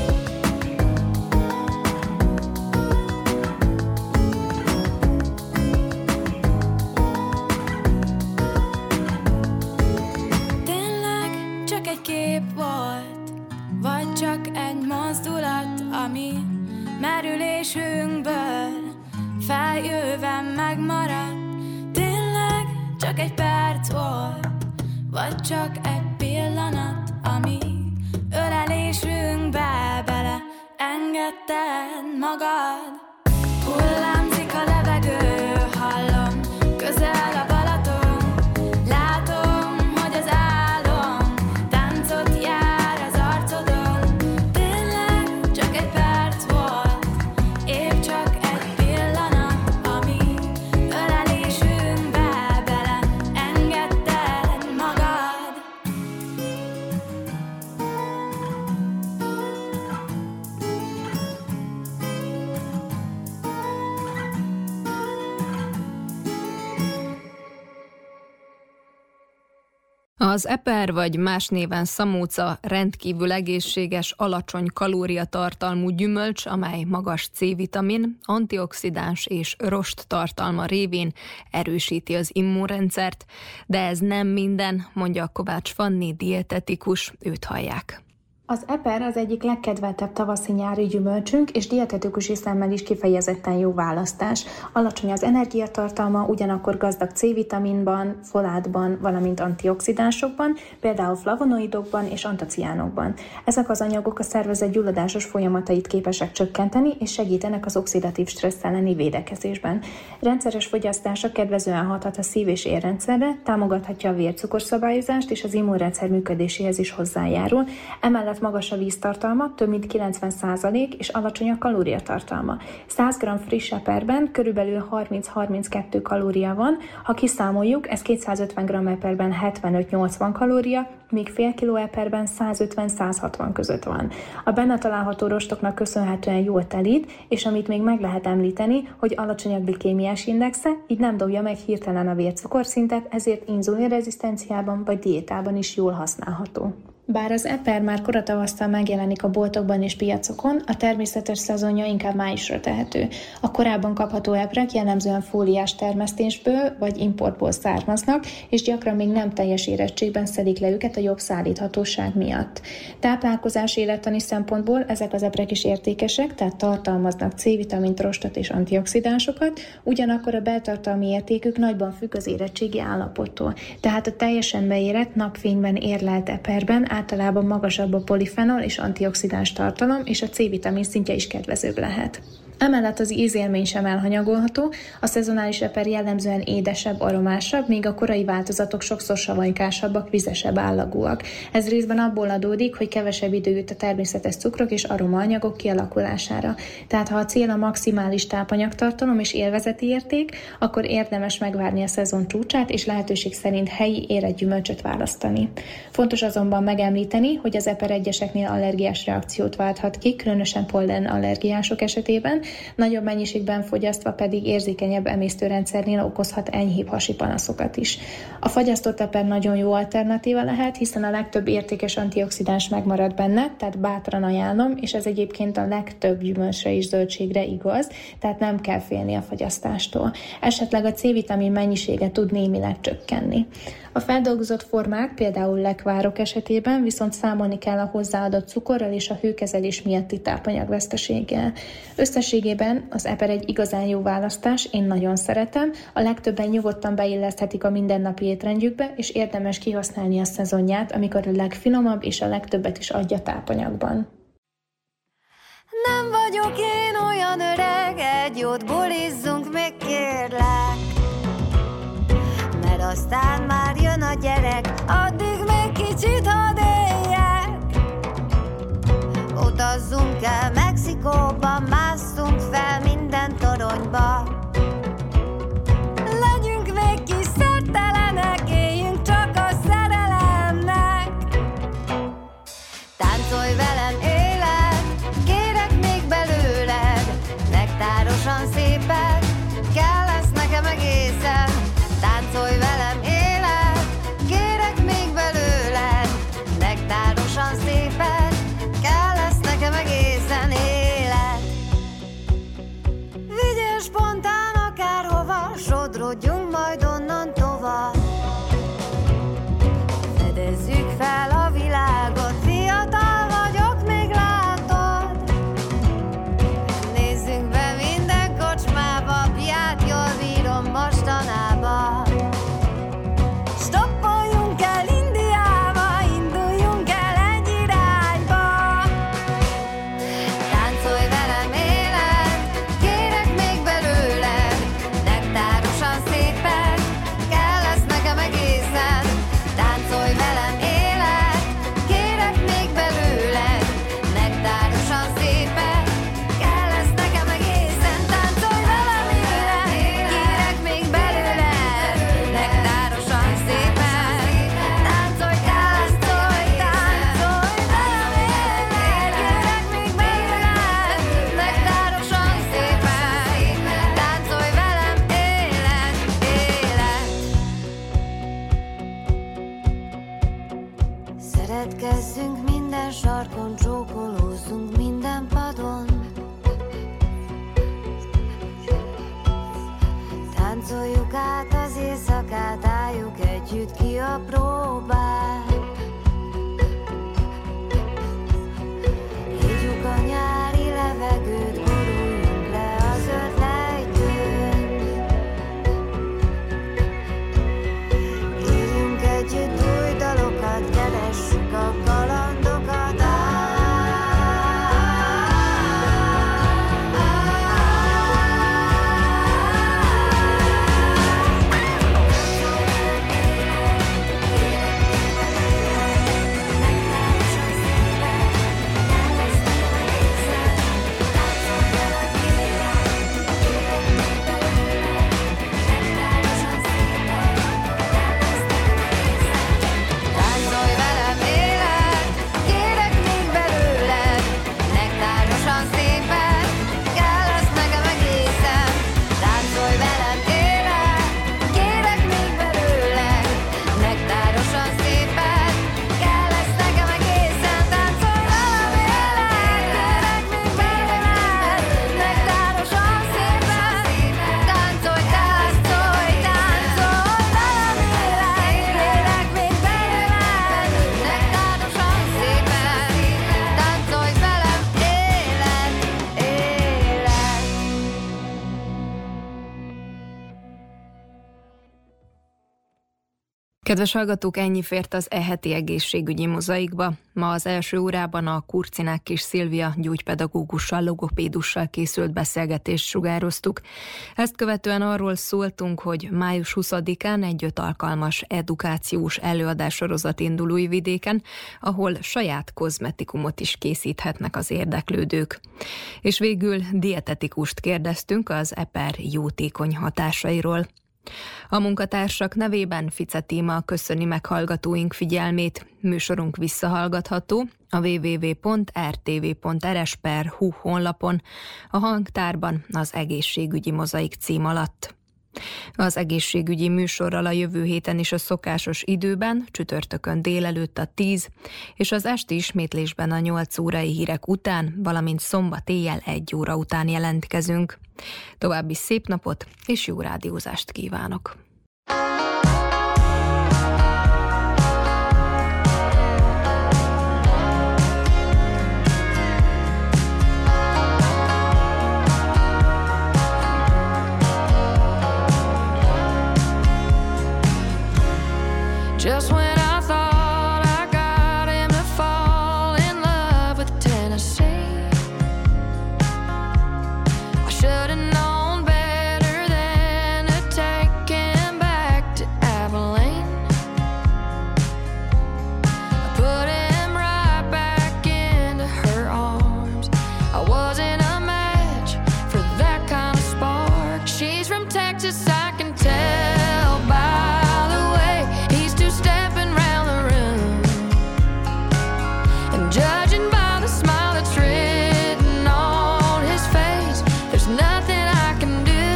Tényleg csak egy kép volt, vagy csak egy mozdulat, ami merülésünkből feljöve megmaradt. Tényleg csak egy perc volt, vagy csak egy pillanat, ami ölelésünkbe bele engedted magad. Hullámzik a levegő, hallom, közel a Balaton. Látom, hogy az álom táncot jár az arcodon. Tényleg csak egy perc volt, épp csak egy pillanat, ami ölelésünkbe bele engedted magad. Az eper, vagy más néven szamóca rendkívül egészséges, alacsony kalóriatartalmú gyümölcs, amely magas C-vitamin, antioxidáns és rost tartalma révén erősíti az immunrendszert, de ez nem minden, mondja Kovács Fanni dietetikus, őt hallják. Az eper az egyik legkedveltebb tavaszi-nyári gyümölcsünk, és dietetikus szemmel is kifejezetten jó választás. Alacsony az energiatartalma, ugyanakkor gazdag C-vitaminban, folátban, valamint antioxidánsokban, például flavonoidokban és antociánokban. Ezek az anyagok a szervezet gyulladásos folyamatait képesek csökkenteni, és segítenek az oxidatív stressz elleni védekezésben. Rendszeres fogyasztása kedvezően hathat a szív- és érrendszerre, támogathatja a vércukorszabályozást, és az immunrendszer működéséhez is hozzájárul. Emellett magas a víztartalma, több mint kilencven százalék, és alacsony a kalóriatartalma. száz gramm friss eperben körülbelül harminc-harminckettő kalória van, ha kiszámoljuk, ez kétszázötven gramm eperben hetvenöt-nyolcvan kalória, míg fél kiló eperben százötven-százhatvan között van. A benne található rostoknak köszönhetően jól telít, és amit még meg lehet említeni, hogy alacsony a glikémiás indexe, így nem dobja meg hirtelen a vércukorszintet, ezért inzulinrezisztenciában vagy diétában is jól használható. Bár az eper már koratavasztal megjelenik a boltokban és piacokon, a természetes szezonja inkább májusra tehető. A korábban kapható eprek jellemzően fóliás termesztésből vagy importból származnak, és gyakran még nem teljes érettségben szedik le őket a jobb szállíthatóság miatt. Táplálkozás élettani szempontból ezek az eprek is értékesek, tehát tartalmaznak C-vitamint, rostot és antioxidánsokat, ugyanakkor a beltartalmi értékük nagyban függ az érettségi állapottól. Tehát a teljesen beérett, napfényben érlelt eperben általában magasabb a polifenol és antioxidáns tartalom, és a C-vitamin szintje is kedvezőbb lehet. Emellett az ízélmény sem elhanyagolható, a szezonális eper jellemzően édesebb, aromásabb, míg a korai változatok sokszor savanykásabbak, vizesebb állagúak. Ez részben abból adódik, hogy kevesebb idő jut a természetes cukrok és aromaanyagok kialakulására. Tehát ha a cél a maximális tápanyagtartalom és élvezeti érték, akkor érdemes megvárni a szezon csúcsát és lehetőség szerint helyi érett gyümölcsöt választani. Fontos azonban megemlíteni, hogy az eper egyeseknél allergiás reakciót válthat ki, különösen pollen allergiások esetében, nagyobb mennyiségben fogyasztva pedig érzékenyebb emésztőrendszernél okozhat enyhébb hasi panaszokat is. A fagyasztott eper nagyon jó alternatíva lehet, hiszen a legtöbb értékes antioxidáns megmarad benne, tehát bátran ajánlom, és ez egyébként a legtöbb gyümölcsre és zöldségre igaz, tehát nem kell félni a fogyasztástól. Esetleg a C-vitamin mennyisége tud némileg csökkenni. A feldolgozott formák, például lekvárok esetében viszont számolni kell a hozzáadott cukorral és a hőkezelés miatti tápanyagveszteséggel. Összességében az eper egy igazán jó választás, én nagyon szeretem, a legtöbben nyugodtan beilleszthetik a mindennapi étrendjükbe, és érdemes kihasználni a szezonját, amikor a legfinomabb és a legtöbbet is adja tápanyagban. Nem vagyok én olyan öreg, egy jót bulizzunk még kérlek, mert aztán már jön a gyerek, addig még kicsit hadd éljek. Utazzunk el Mexikóba, másszunk fel minden toronyba, legyünk végig szertelenek, éljünk csak a szerelemnek. Táncolj velem élet, kérek még belőled, nektárosan szépek, kell lesz nekem egészen. Táncolj velem élet, kérek még belőled, Szeretkezzünk minden sarkon, csókolózzunk minden padon. Táncoljuk át az éjszakát, álljuk együtt ki a próbát. Higgyük a nyári levegőt, guruljunk le a zöld lejtőn. Éljünk együtt új dalokat, keressük a kalandokat. Kedves hallgatók, ennyi fért az e heti egészségügyi mozaikba. Ma az első órában a Kurcinák Kis Szilvia gyógypedagógussal, logopédussal készült beszélgetést sugároztuk. Ezt követően arról szóltunk, hogy május huszadikán egy öt alkalmas edukációs előadássorozat indul Újvidéken, ahol saját kozmetikumot is készíthetnek az érdeklődők. És végül dietetikust kérdeztünk az eper jótékony hatásairól. A munkatársak nevében Fice Tíma köszöni meg hallgatóink figyelmét. Műsorunk visszahallgatható a double-u double-u double-u pont r t v pont r s pont h u honlapon, a hangtárban az egészségügyi mozaik cím alatt. Az egészségügyi műsorral a jövő héten is a szokásos időben, csütörtökön délelőtt a tíz, és az esti ismétlésben a nyolc órai hírek után, valamint szombat éjjel egy óra után jelentkezünk. További szép napot és jó rádiózást kívánok! Just when I thought I got him to fall in love with Tennessee, I should have known better than to take him back to Abilene. I put him right back into her arms. I wasn't a match for that kind of spark. She's from Texas, I can tell by stepping round the room, and judging by the smile that's written on his face, there's nothing I can do.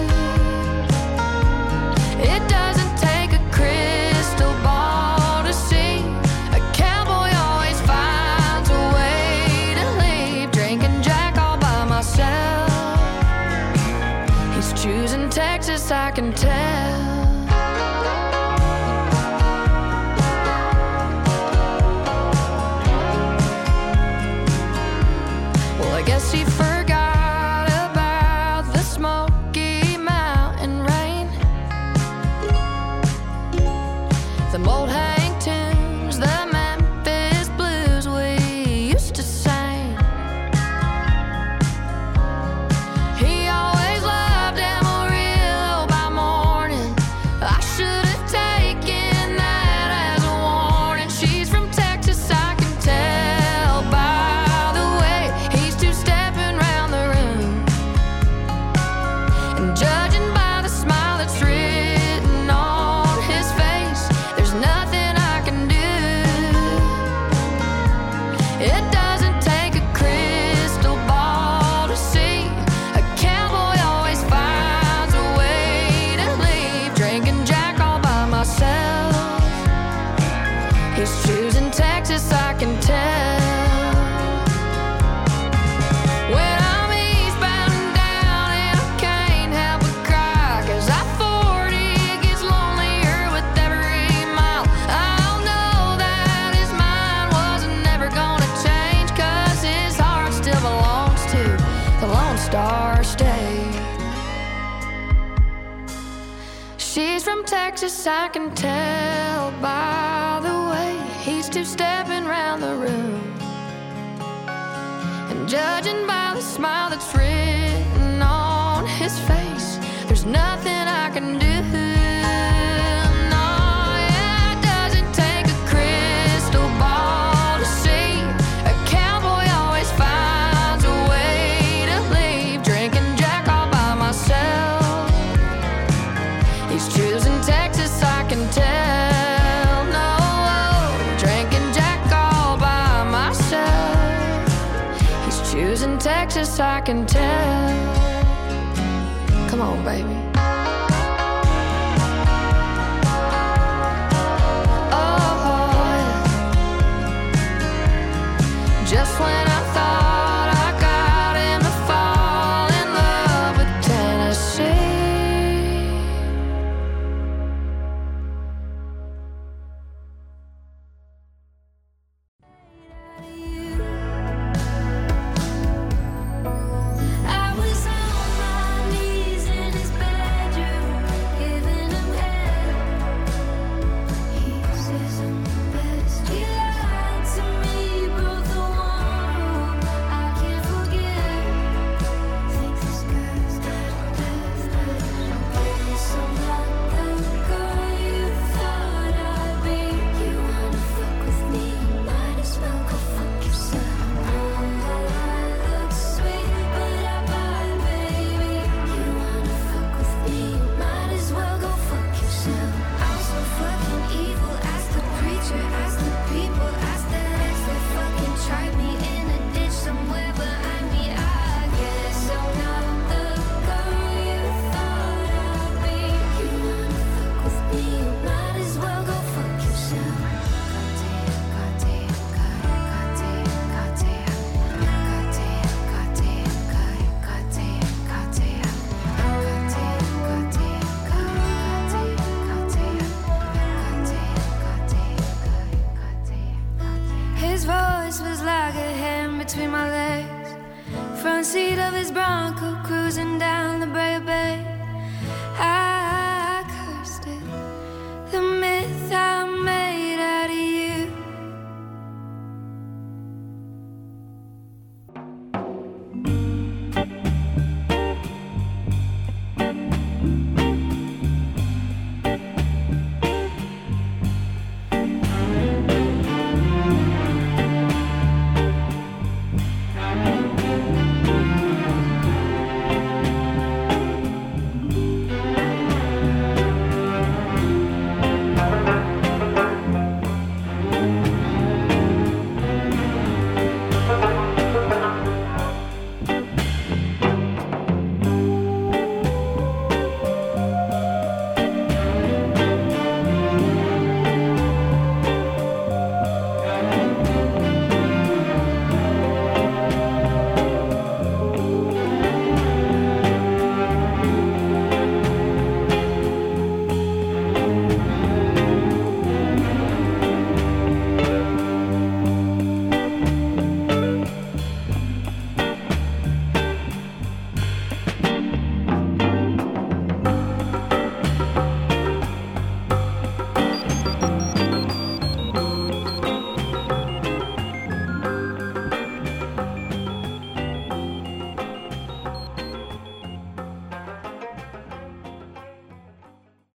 It doesn't take a crystal ball to see a cowboy always finds a way to leave. Drinking Jack all by myself, he's choosing Texas, I can tell. I guess he forgot about the Smoky Mountain rain, the old hang tunes, the Memphis blues we used to sing. He always loved Amarillo by more Texas, I can tell by the way he's two-stepping round the room. And judging by the smile that's written on his face, there's nothing I can do. No, yeah, it doesn't take a crystal ball to see. A cowboy always finds a way to leave. Drinking Jack all by myself. He's choosing Texas, I can tell. No, drinking Jack all by myself. He's choosing Texas, I can tell. Come on, baby. Oh, yeah. Just when I thought I got him to fall in love with Tennessee. I was on my knees in his bedroom, giving him head. He says I'm the best. He lied to me, broke the one I can't forget. Think this guy's got a death wish. Guess I'm not the girl you thought I'd be. You wanna fuck with me? Might as well go fuck yourself. I look sweet, but I bite, baby. You wanna fuck with me? Might as well go fuck yourself. I'm so fucking evil. Ask the preacher, ask the people, ask the ex that fucking tried me in a ditch somewhere behind me. I guess I'm not the girl you thought I'd be. You wanna fuck with me? Might as well go fuck yourself. His voice was like a hand between my legs. Front seat of his Bronco cruising down the Brea Bay.